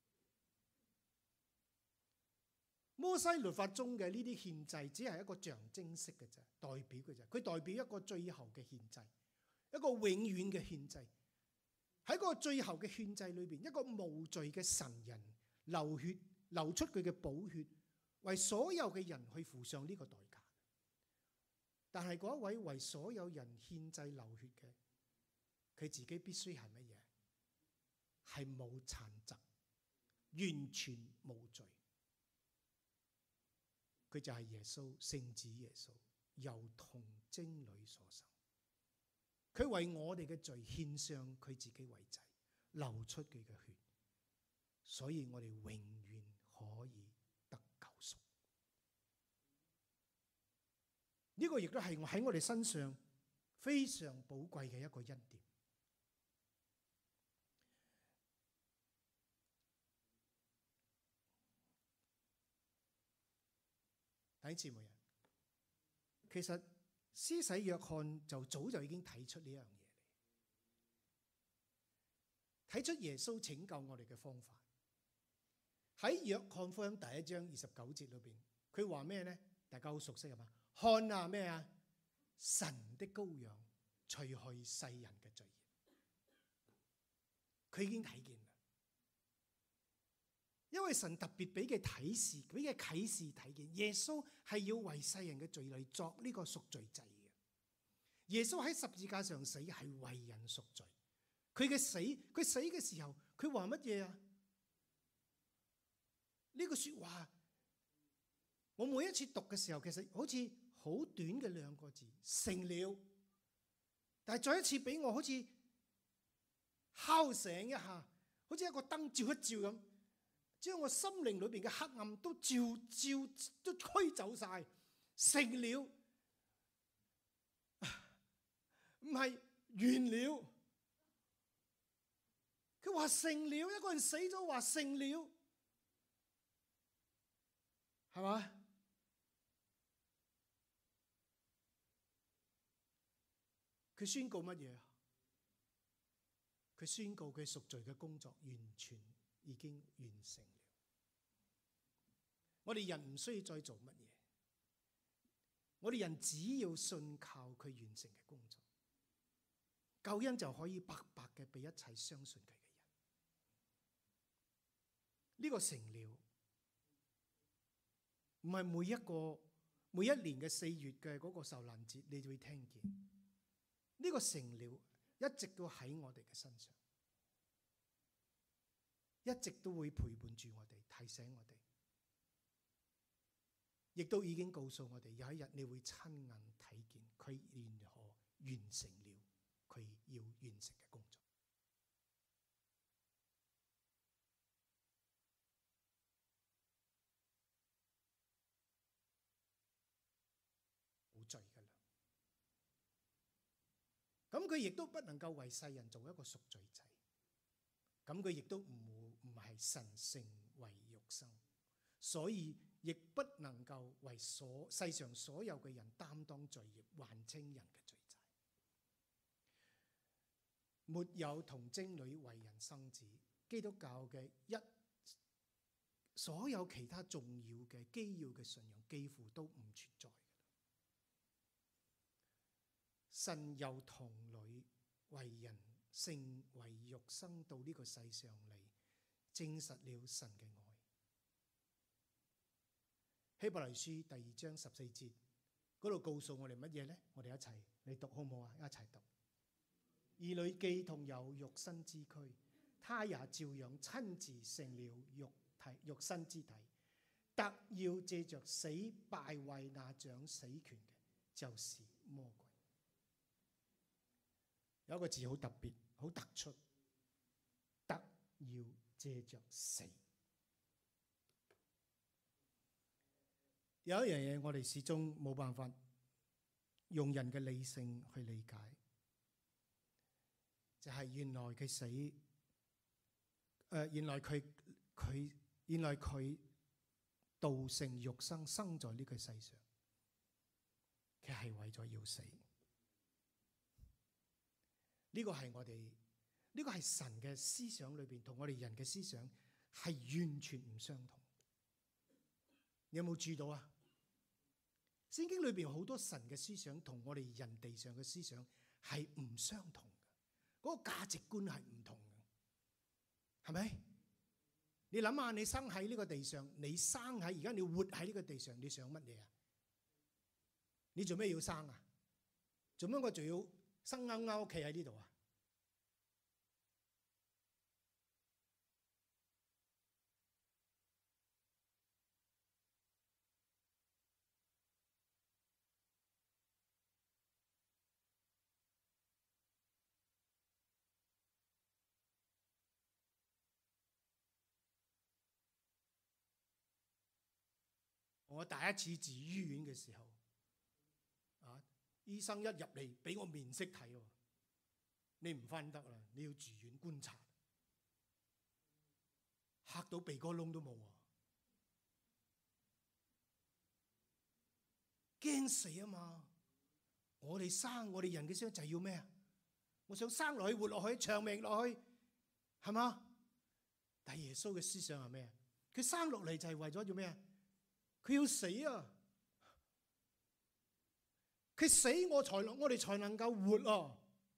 摩西律法中嘅呢啲獻祭只係一個象徵式嘅啫，代表嘅啫。佢代表一個最後嘅獻祭，一個永遠嘅獻祭。 喺個最後嘅獻祭裏邊，一個無罪嘅神人流血，流出佢嘅寶血，為所有嘅人去付上呢個代價。但係嗰一位為所有人獻祭流血嘅，佢自己必須係乜嘢？係冇殘疾，完全無罪。佢就係耶穌，聖子耶穌，由童貞女所生。佢為我哋嘅罪獻上佢自己為祭，流出佢嘅血，所以我哋永遠可以得救贖。呢個亦都係喺我哋身上非常寶貴嘅一個恩典。弟兄姊妹啊，其實施洗約翰就早就已經睇出呢樣嘢嚟，睇出耶穌拯救我哋嘅方法。喺約翰福音第1章29節裏邊，佢話咩呢？大家好熟悉係嘛？看啊咩啊？神的羔羊，除去世人嘅罪孽。佢已經睇見啦，因為神特別俾嘅啟示睇見，耶穌係要為世人嘅罪嚟作呢個贖罪祭嘅。耶穌喺十字架上死係為人贖罪。佢死嘅時候，佢話乜嘢啊？呢個說話，我每一次讀嘅時候，其實好似好短嘅2個字，成了。但係再一次俾我好似敲醒一下，好似一個燈照一照咁，將我心靈裏邊嘅黑暗都都驅走晒。成了，唔係完了。佢話成了，一個人死咗話成了，係嘛？佢宣告乜嘢啊？佢宣告佢贖罪嘅工作完全已經完成了。我哋人唔需要再做乜嘢，我哋人只要信靠佢完成嘅工作，救恩就可以白白嘅俾一切相信佢嘅人。呢個成了，唔係每一年嘅4月嘅嗰個受難節，你就會聽見。呢個成了一直都喺我哋嘅身上，一直都會陪伴住我哋，提醒我哋，亦都已經告訴我哋，有一日你會親眼睇見佢如何完成了佢要完成嘅工作。冇罪㗎啦。咁佢亦都不能夠為世人做一個贖罪祭，咁佢亦都唔係神成為肉身，所以亦不能夠為世上所有嘅人擔當罪孽，還清人嘅罪債。沒有童貞女為人生子，基督教嘅所有其他重要嘅基要嘅信仰幾乎都唔存在。神由童女為人，成為肉身到呢個世上嚟，證實了神嘅愛。希伯來書第2章14節嗰度告訴我哋乜嘢呢？我哋一齊嚟讀好唔好啊？一齊讀。兒女既同有肉身之軀，他也照樣親自成了肉身之體，特要借着死敗壞那掌死權嘅，就是魔鬼。有一個字好特別，好突出，特要借着死。有一樣嘢我哋始終冇辦法用人嘅理性去理解，就係原來佢死，原來佢道成肉身生在呢個世上，佢係為咗要死。呢個係神嘅思想裏邊同我哋人嘅思想係完全唔相同。你有冇注意到啊？聖經裏邊好多神嘅思想同我哋人地上嘅思想係唔相同嘅。 嗰個價值觀係唔同嘅，係咪？你諗下，你生喺呢個地上，你生喺而家你活喺呢個地上，你想乜嘢啊？你做咩要生啊？做咩我仲要生勾勾企喺呢度啊？我第一次住醫院嘅時候，醫生一入嚟俾我面色睇喎，你唔返得啦，你要住院觀察，嚇到鼻哥窿都冇啊！驚死啊嘛！我哋人嘅生就係要咩啊？我想生落去活落去長命落去，係嘛？但係耶穌嘅思想係咩啊？佢生落嚟就係為咗做咩啊？佢要死啊！佢死我哋才能夠活啊！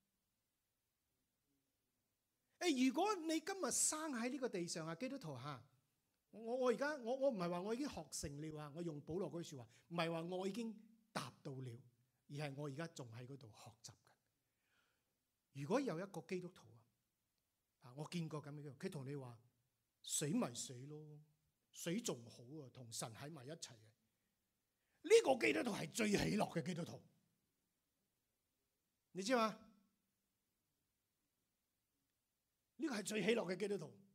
如果你今日生喺呢個地上啊，基督徒嚇，我而家我唔係話我已經學成了啊！我用保羅嗰句説話，唔係話我已經達到了，而係我而家仲喺嗰度學習緊。如果有一個基督徒我見過咁樣，佢同你話死咪死咯，死仲好啊，同神喺埋一齊嘅。呢個基督徒係最喜樂嘅基督徒，你知嘛？呢個係最喜樂嘅基督徒，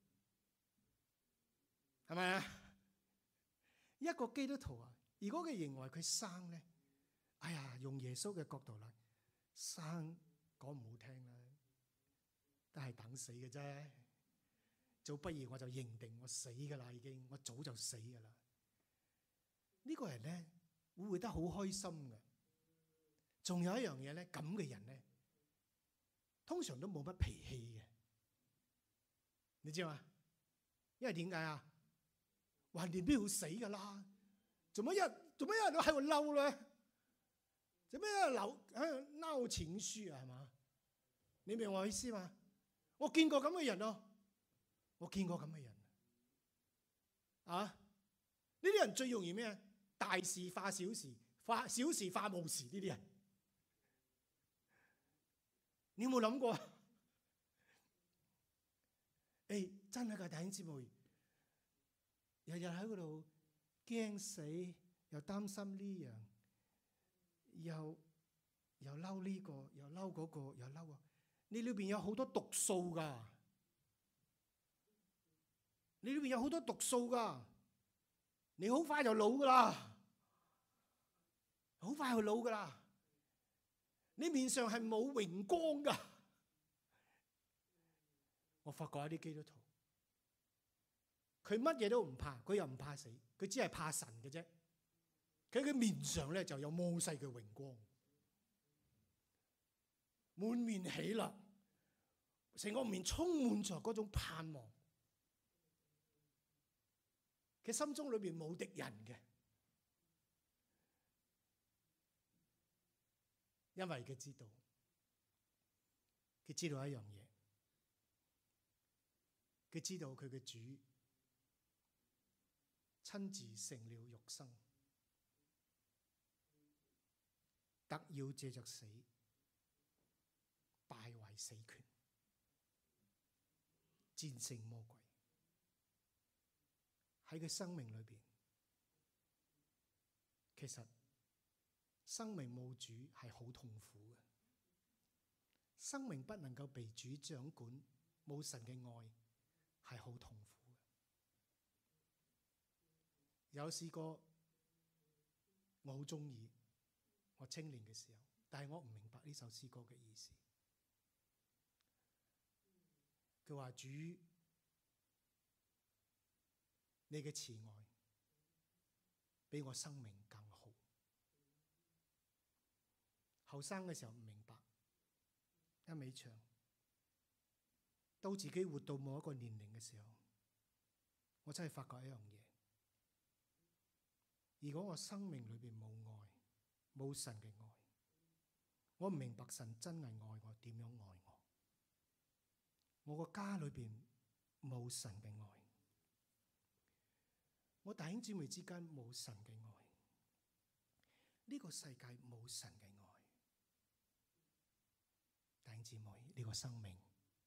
係咪啊？一個基督徒啊，如果佢認為佢生咧，哎呀，用耶穌嘅角度嚟生，講唔好聽啦，都係等死嘅啫。早不如我就認定我死噶啦，已經我早就死噶啦。呢個人咧會活得好開心嘅。仲有一樣嘢咧，咁嘅人咧，通常都冇乜脾氣嘅，你知嘛？因為點解啊？橫掂都要死噶啦，做乜一日都喺度嬲咧？做咩喺度嬲情緒啊？係嘛？你明我意思嘛？我見過咁嘅人咯，我見過咁嘅人啊！呢啲人最容易咩？大事化小事，小事化無事。呢啲人，你有冇諗過？真係㗎，弟兄姊妹，日日喺嗰度驚死，又擔心呢樣，又嬲呢個，又嬲嗰個，又嬲啊！你裏邊有好多毒素㗎，你裏邊有好多毒素㗎，你好快就老㗎啦，好快就老㗎啦，你面上係冇榮光㗎。我發覺一啲基督徒，佢乜嘢都唔怕，佢又唔怕死，佢只係怕神嘅啫。佢面上咧就有摩西嘅榮光，滿面喜樂，成個面充滿咗嗰種盼望。佢心中裏邊冇敵人嘅，因為佢知道一樣嘢。佢知道佢嘅主親自成了肉身，特要借着死敗壞死權，戰勝魔鬼。喺佢生命裏邊，其實生命冇主係好痛苦嘅，生命不能夠被主掌管，冇神嘅愛係好痛苦嘅。有試過，我好中意我青年嘅時候，但係我唔明白呢首詩歌嘅意思。佢話主，你嘅慈愛比我生命更好。後生嘅時候唔明白，一味唱，到自己活到某一個年齡嘅時候，我真係發覺一樣嘢。如果我生命裏邊冇愛，冇神嘅愛，我唔明白神真係愛我，點樣愛我。 我個家裏邊冇神嘅愛，我弟兄姊妹之間冇神嘅愛，呢個世界冇神嘅愛。弟兄姊妹，呢個生命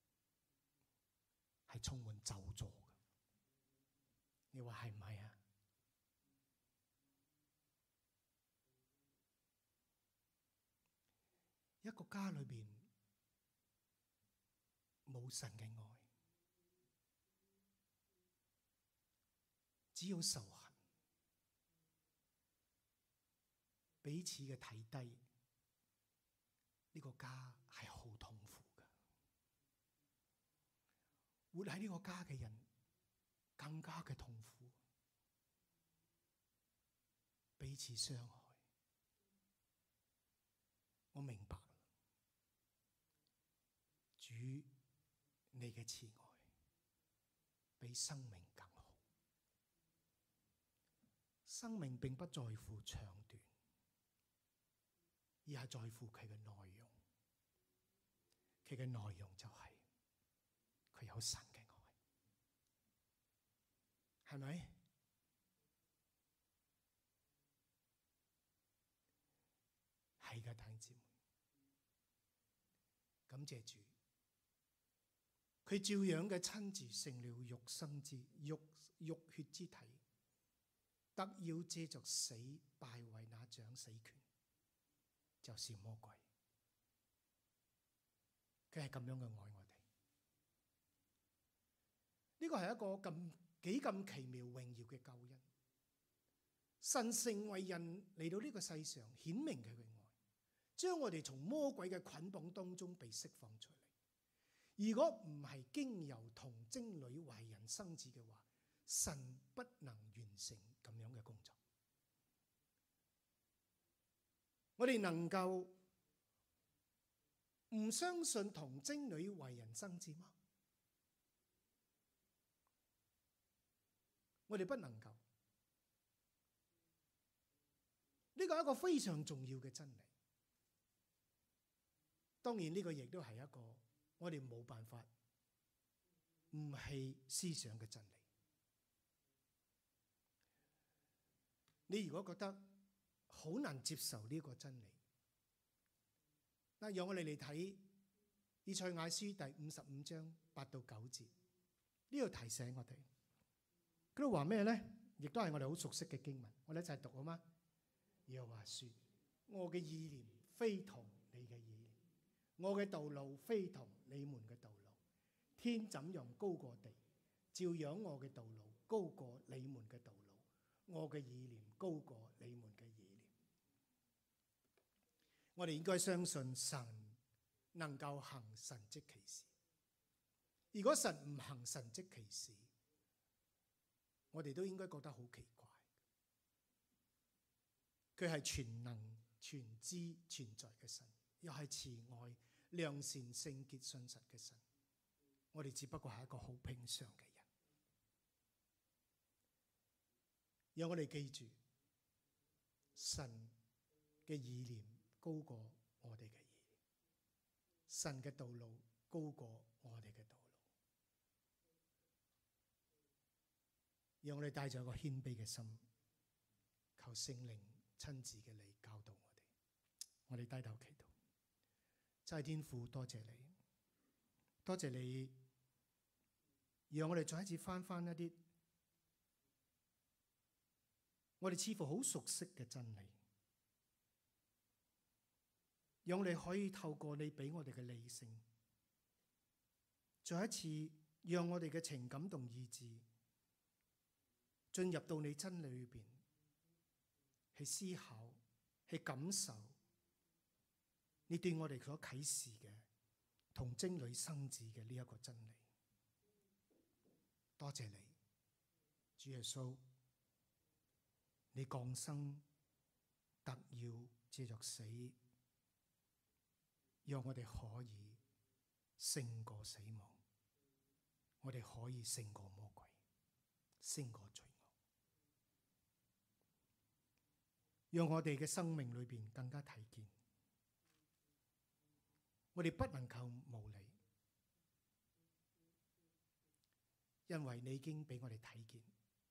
係充滿咒詛嘅，你話係唔係啊？一個家裏邊冇神嘅愛，只有仇恨，彼此嘅睇低，呢個家係好痛苦嘅。活喺呢個家嘅人更加嘅痛苦，彼此傷害。我明白，主你嘅慈愛比生命更好。生命並不在乎長短，而係在乎佢嘅內容。佢嘅內容就係佢有神嘅愛，係咪？係嘅，弟兄姊妹，感謝主，佢照樣嘅親自成了肉血之體，得要借着死敗壞那掌死權，就是魔鬼。佢係咁樣嘅愛我哋，呢個係一個幾咁奇妙榮耀嘅救恩。神成為人嚟到呢個世上，顯明佢嘅愛，將我哋從魔鬼嘅捆綁當中被釋放出嚟。如果唔係經由童貞女懷孕生子嘅話，神不能完成咁樣嘅工作。我哋能夠唔相信童貞女懷孕生子嗎？我哋不能夠。呢個係一個非常重要嘅真理。當然呢個亦都係一個我哋冇辦法唔係思想嘅真理。你如果覺得好難接受呢個真理，嗱，讓我哋嚟睇以賽亞書第55章8到9節，呢度提醒我哋。嗰度話咩咧？亦都係我哋好熟悉嘅經文，我哋一齊讀好嗎？耶和華說：我嘅意念非同你嘅意念，我嘅道路非同你們嘅道路。天怎樣高過地，照樣我嘅道路高過你們嘅道路，我嘅意念高過你們嘅意念。我哋應該相信神能夠行神蹟奇事。如果神唔行神蹟奇事，我哋都應該覺得好奇怪。佢係全能、全知、存在嘅神，又係慈愛、良善、聖潔、信實嘅神。我哋只不過係一個好平常嘅人。讓我哋記住，神嘅意念高過我哋嘅意念，神嘅道路高過我哋嘅道路。讓我哋帶着一個謙卑嘅心，求聖靈親自嘅嚟教導我哋。我哋低頭祈禱。真係天父，多謝你，多謝你，讓我哋再一次翻一啲我哋似乎好熟悉嘅真理，讓我哋可以透過你俾我哋嘅理性，再一次讓我哋嘅情感同意志進入到你真理裏邊，去思考，去感受你對我哋所啟示嘅童貞女生子嘅呢一個真理。多謝你，主耶穌，你降生特要借着死，讓我哋可以勝過死亡，我哋可以勝過魔鬼，勝過罪惡。讓我哋嘅生命裏邊更加睇見，我哋不能夠無理， 因為你已經俾我哋睇見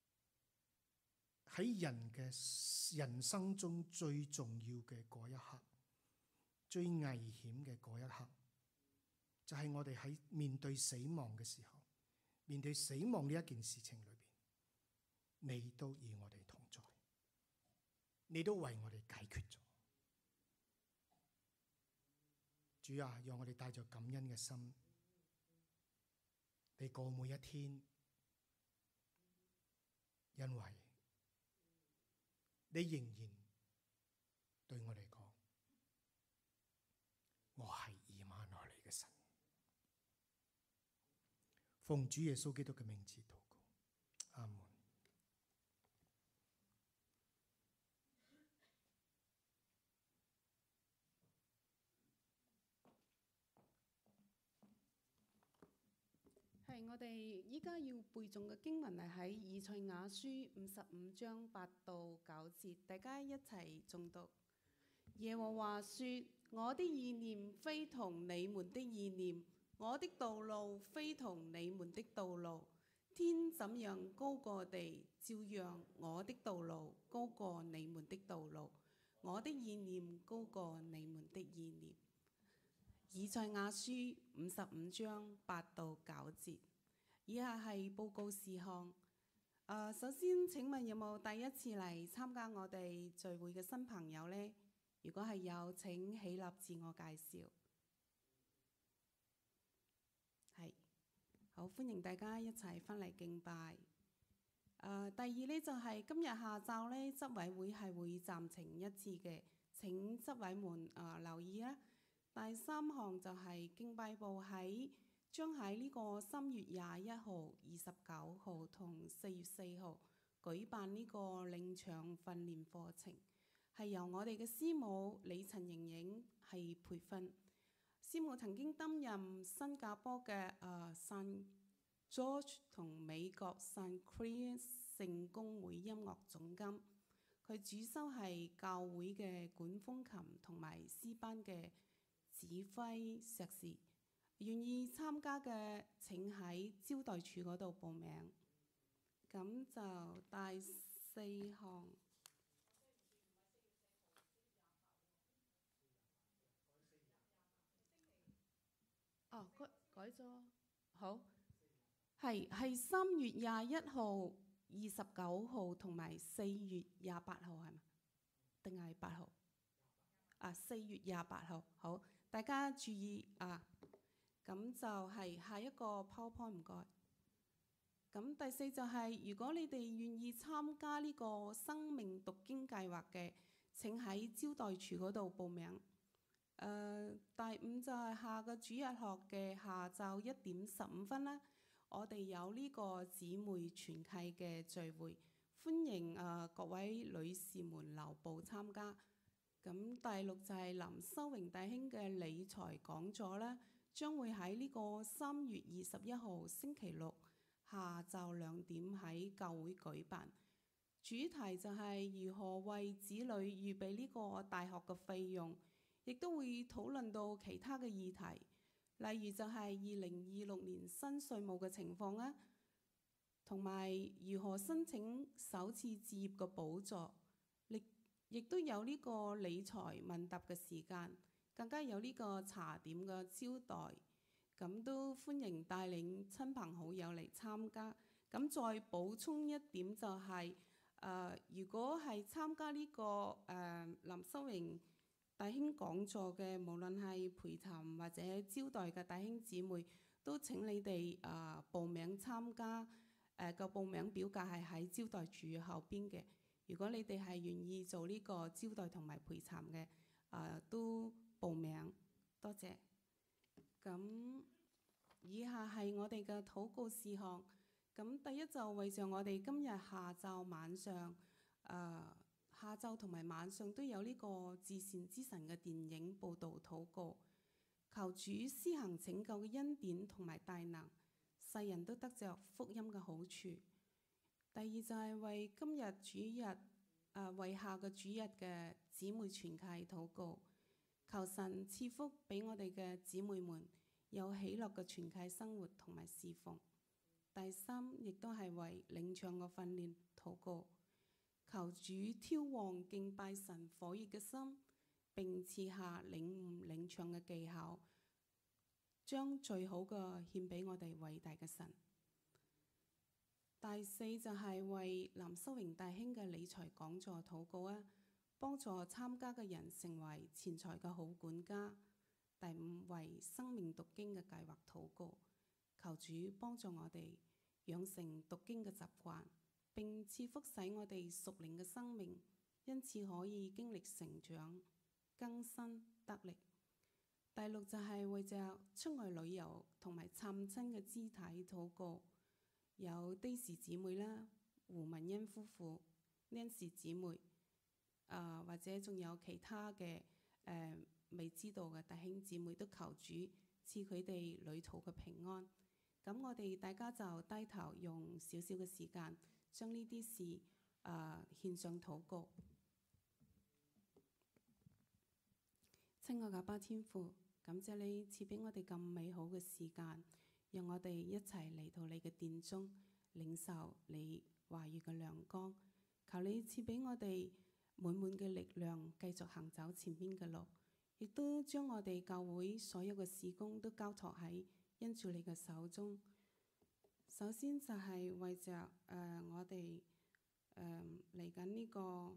喺人嘅人生中最重要嘅嗰一刻，最危險嘅嗰一刻，就係我哋喺面對死亡嘅時候，面對死亡呢一件事情裏邊，你都與我哋同在，你都為我哋解決咗。主啊，讓我哋帶着感恩嘅心，你過每一天，因為你仍然對我哋講，我係以馬內利嘅神。奉主耶穌基督嘅名字禱告，阿門。 係，我哋依家要背誦嘅經文係喺以賽亞書55章8到9節，大家一齊誦讀。耶和華說：我的意念非同你們的意念，我的道路非同你們的道路。天怎樣高過地，照樣我的道路高過你們的道路，我的意念高過你們的意念。以賽亞書55章8到9節。以下係報告事項。首先請問有冇第一次嚟參加我哋聚會嘅新朋友呢？如果係有，請起立自我介紹。係，好，歡迎大家一齊返嚟敬拜。第二呢，就係今日下晝呢，執委會係會暫停一次嘅，請執委們留意啦。第三項就係敬拜部將喺呢個3月21號、29號同4月4號舉辦呢個領唱訓練課程，係由我哋嘅師母李陳瑩瑩係培訓。師母曾經擔任新加坡嘅St. George 同美國 St. Clair 聖公會音樂總監，佢主修係教會嘅管風琴同埋詩班嘅指揮碩士。願意參加嘅請喺招待處嗰度報名。咁就第四項。哦，改咗。好，係3月21號、29號同埋4月28號係嘛？定係8號？4月28號。好，大家注意啊！咁就係下一個 PowerPoint， 唔該。咁第四就係，如果你哋願意參加呢個生命讀經計劃嘅，請喺招待處嗰度報名。第五就係下個主日學嘅下晝1點15分啦，我哋有呢個姊妹團契嘅聚會，歡迎各位女士們留步參加。咁第六就係林修榮弟兄嘅理財講座啦。將會喺呢個3月21號星期六下晝2點喺教會舉辦，主題就係如何為子女預備呢個大學嘅費用，亦都會討論到其他嘅議題，例如就係2026年新稅務嘅情況啊，同埋如何申請首次置業嘅補助，亦都有呢個理財問答嘅時間。更加有呢個茶點嘅招待，咁都歡迎帶領親朋好友嚟參加。咁再補充一點就係，如果係參加呢個林修榮弟兄講座嘅，無論係陪談或者招待嘅弟兄姊妹，都請你哋報名參加。個報名表格係喺招待處後邊嘅。如果你哋係願意做呢個招待同埋陪談嘅，都報名，多謝。咁以下係我哋嘅禱告事項。咁第一就為着我哋今日下晝晚上，下晝同埋晚上都有呢個至善之神嘅電影報導禱告，求主施行拯救嘅恩典同埋大能，世人都得着福音嘅好處。第二就係為今日主日，為下個主日嘅姊妹團契禱告。求神賜福俾我哋嘅姊妹們，有喜樂嘅團契生活同埋侍奉。 第三，亦都係為領唱嘅訓練禱告，求主挑旺敬拜神火熱嘅心，並賜下領悟領唱嘅技巧，將最好嘅獻俾我哋偉大嘅神。第四就係為林修榮大兄嘅理財講座禱告啊，幫助參加嘅人成為錢財嘅好管家。第五，為生命讀經嘅計劃禱告，求主幫助我哋養成讀經嘅習慣，並賜福使我哋屬靈嘅生命，因此可以經歷成長、更新得力。第六就係為着出外旅遊同埋探親嘅肢體禱告，有 Daisy 姊妹啦、胡文欣夫婦、Nancy 姊妹，或者仲有其他嘅未知道嘅弟兄姊妹，都求主賜佢哋旅途嘅平安。咁我哋大家就低頭用少少嘅時間，將呢啲事獻上禱告。親愛嘅阿爸天父，感謝你賜俾我哋咁美好嘅時間，讓我哋一齊嚟到你嘅殿中，領受你話語嘅亮光。求你賜俾我哋滿滿嘅力量，繼續行走前邊嘅路，亦都將我哋教會所有嘅事工都交託喺因住你嘅手中。首先就係為着我哋嚟緊呢個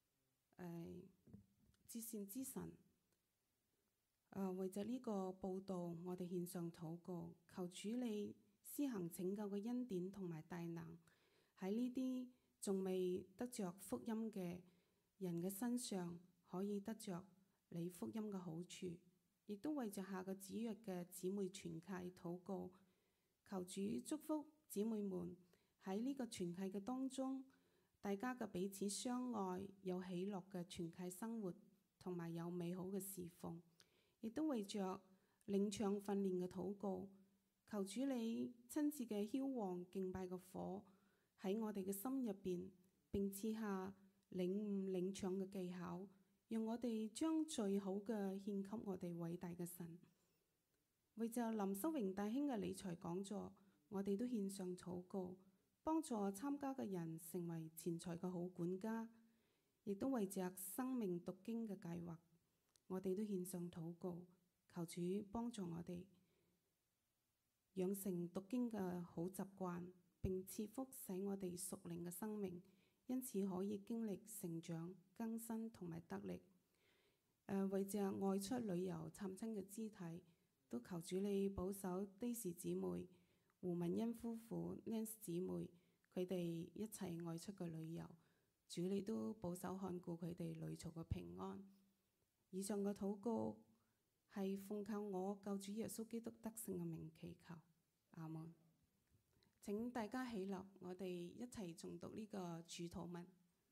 至善之神，為着呢個報導，我哋獻上禱告，求主你施行拯救嘅恩典同埋大能，喺呢啲仲未得着福音嘅人嘅身上，可以得着你福音嘅好處，亦都為着下個主日嘅姊妹團契禱告，求主祝福姊妹們喺呢個團契嘅當中，大家嘅彼此相愛，有喜樂嘅團契生活，同埋有美好嘅侍奉，亦都為着領唱訓練嘅禱告，求主你親自嘅澆旺敬拜嘅火喺我哋嘅心入邊，並賜下領悟領唱嘅技巧，讓我哋將最好嘅獻給我哋偉大嘅神。為着林修榮大兄嘅理財講座，我哋都獻上禱告，幫助參加嘅人成為錢財嘅好管家，亦都為着生命讀經嘅計劃，我哋都獻上禱告，求主幫助我哋養成讀經嘅好習慣，並賜福使我哋屬靈嘅生命，因此可以經歷成長、更新同埋得力。為着外出旅遊探親嘅肢體，都求主你保守 Daisy 姊妹、胡文欣夫婦、Nancy 姊妹，佢哋一齊外出嘅旅遊，主你都保守看顧佢哋旅途嘅平安。以上嘅禱告係奉靠我救主耶穌基督得勝嘅名祈求，阿門。請大家起立，我哋一齊重讀呢個主禱文。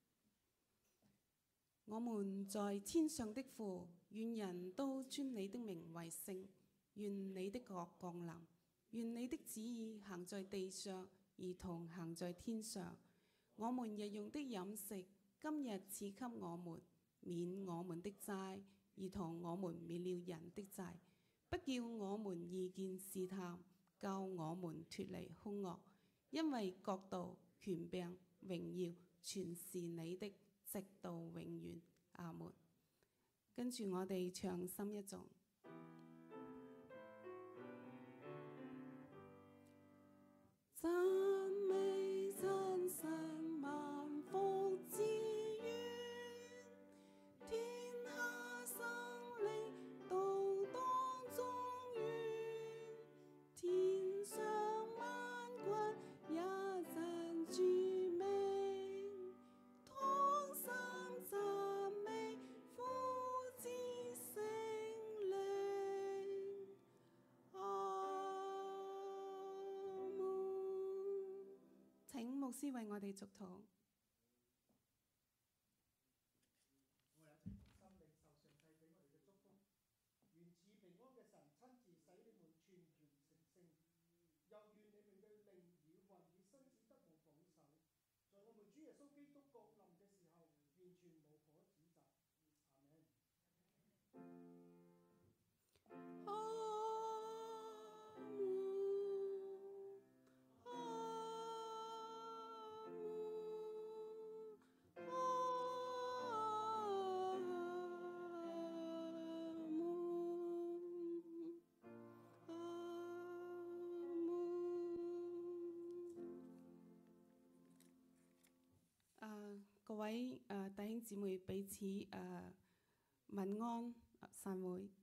我們在天上的父，願人都尊你的名為聖，願你的國降臨，願你的旨意行在地上，如同行在天上。我們日用的飲食，今日賜給我們，免我們的債，如同我們免了人的債，不叫我們遇見試探，救我們脫離兇惡。因為國度、權柄、榮耀，全是你的，直到永遠。阿門。跟住我哋唱心一頌。讚美真神萬福之源，天下生靈都當中願，天上萬軍一陣諸名，同心讚美父子聖靈。阿門。請牧師為我哋祝禱。 我哋一齊心領受上帝俾我哋嘅祝福，願賜平安嘅神親自使你們全團成聖，又願你們嘅靈與魂與身子得蒙保守，在我們主耶穌基督降臨嘅時候，完全無可指責。阿門。 阿門。 位弟兄姊妹彼此問安，散會。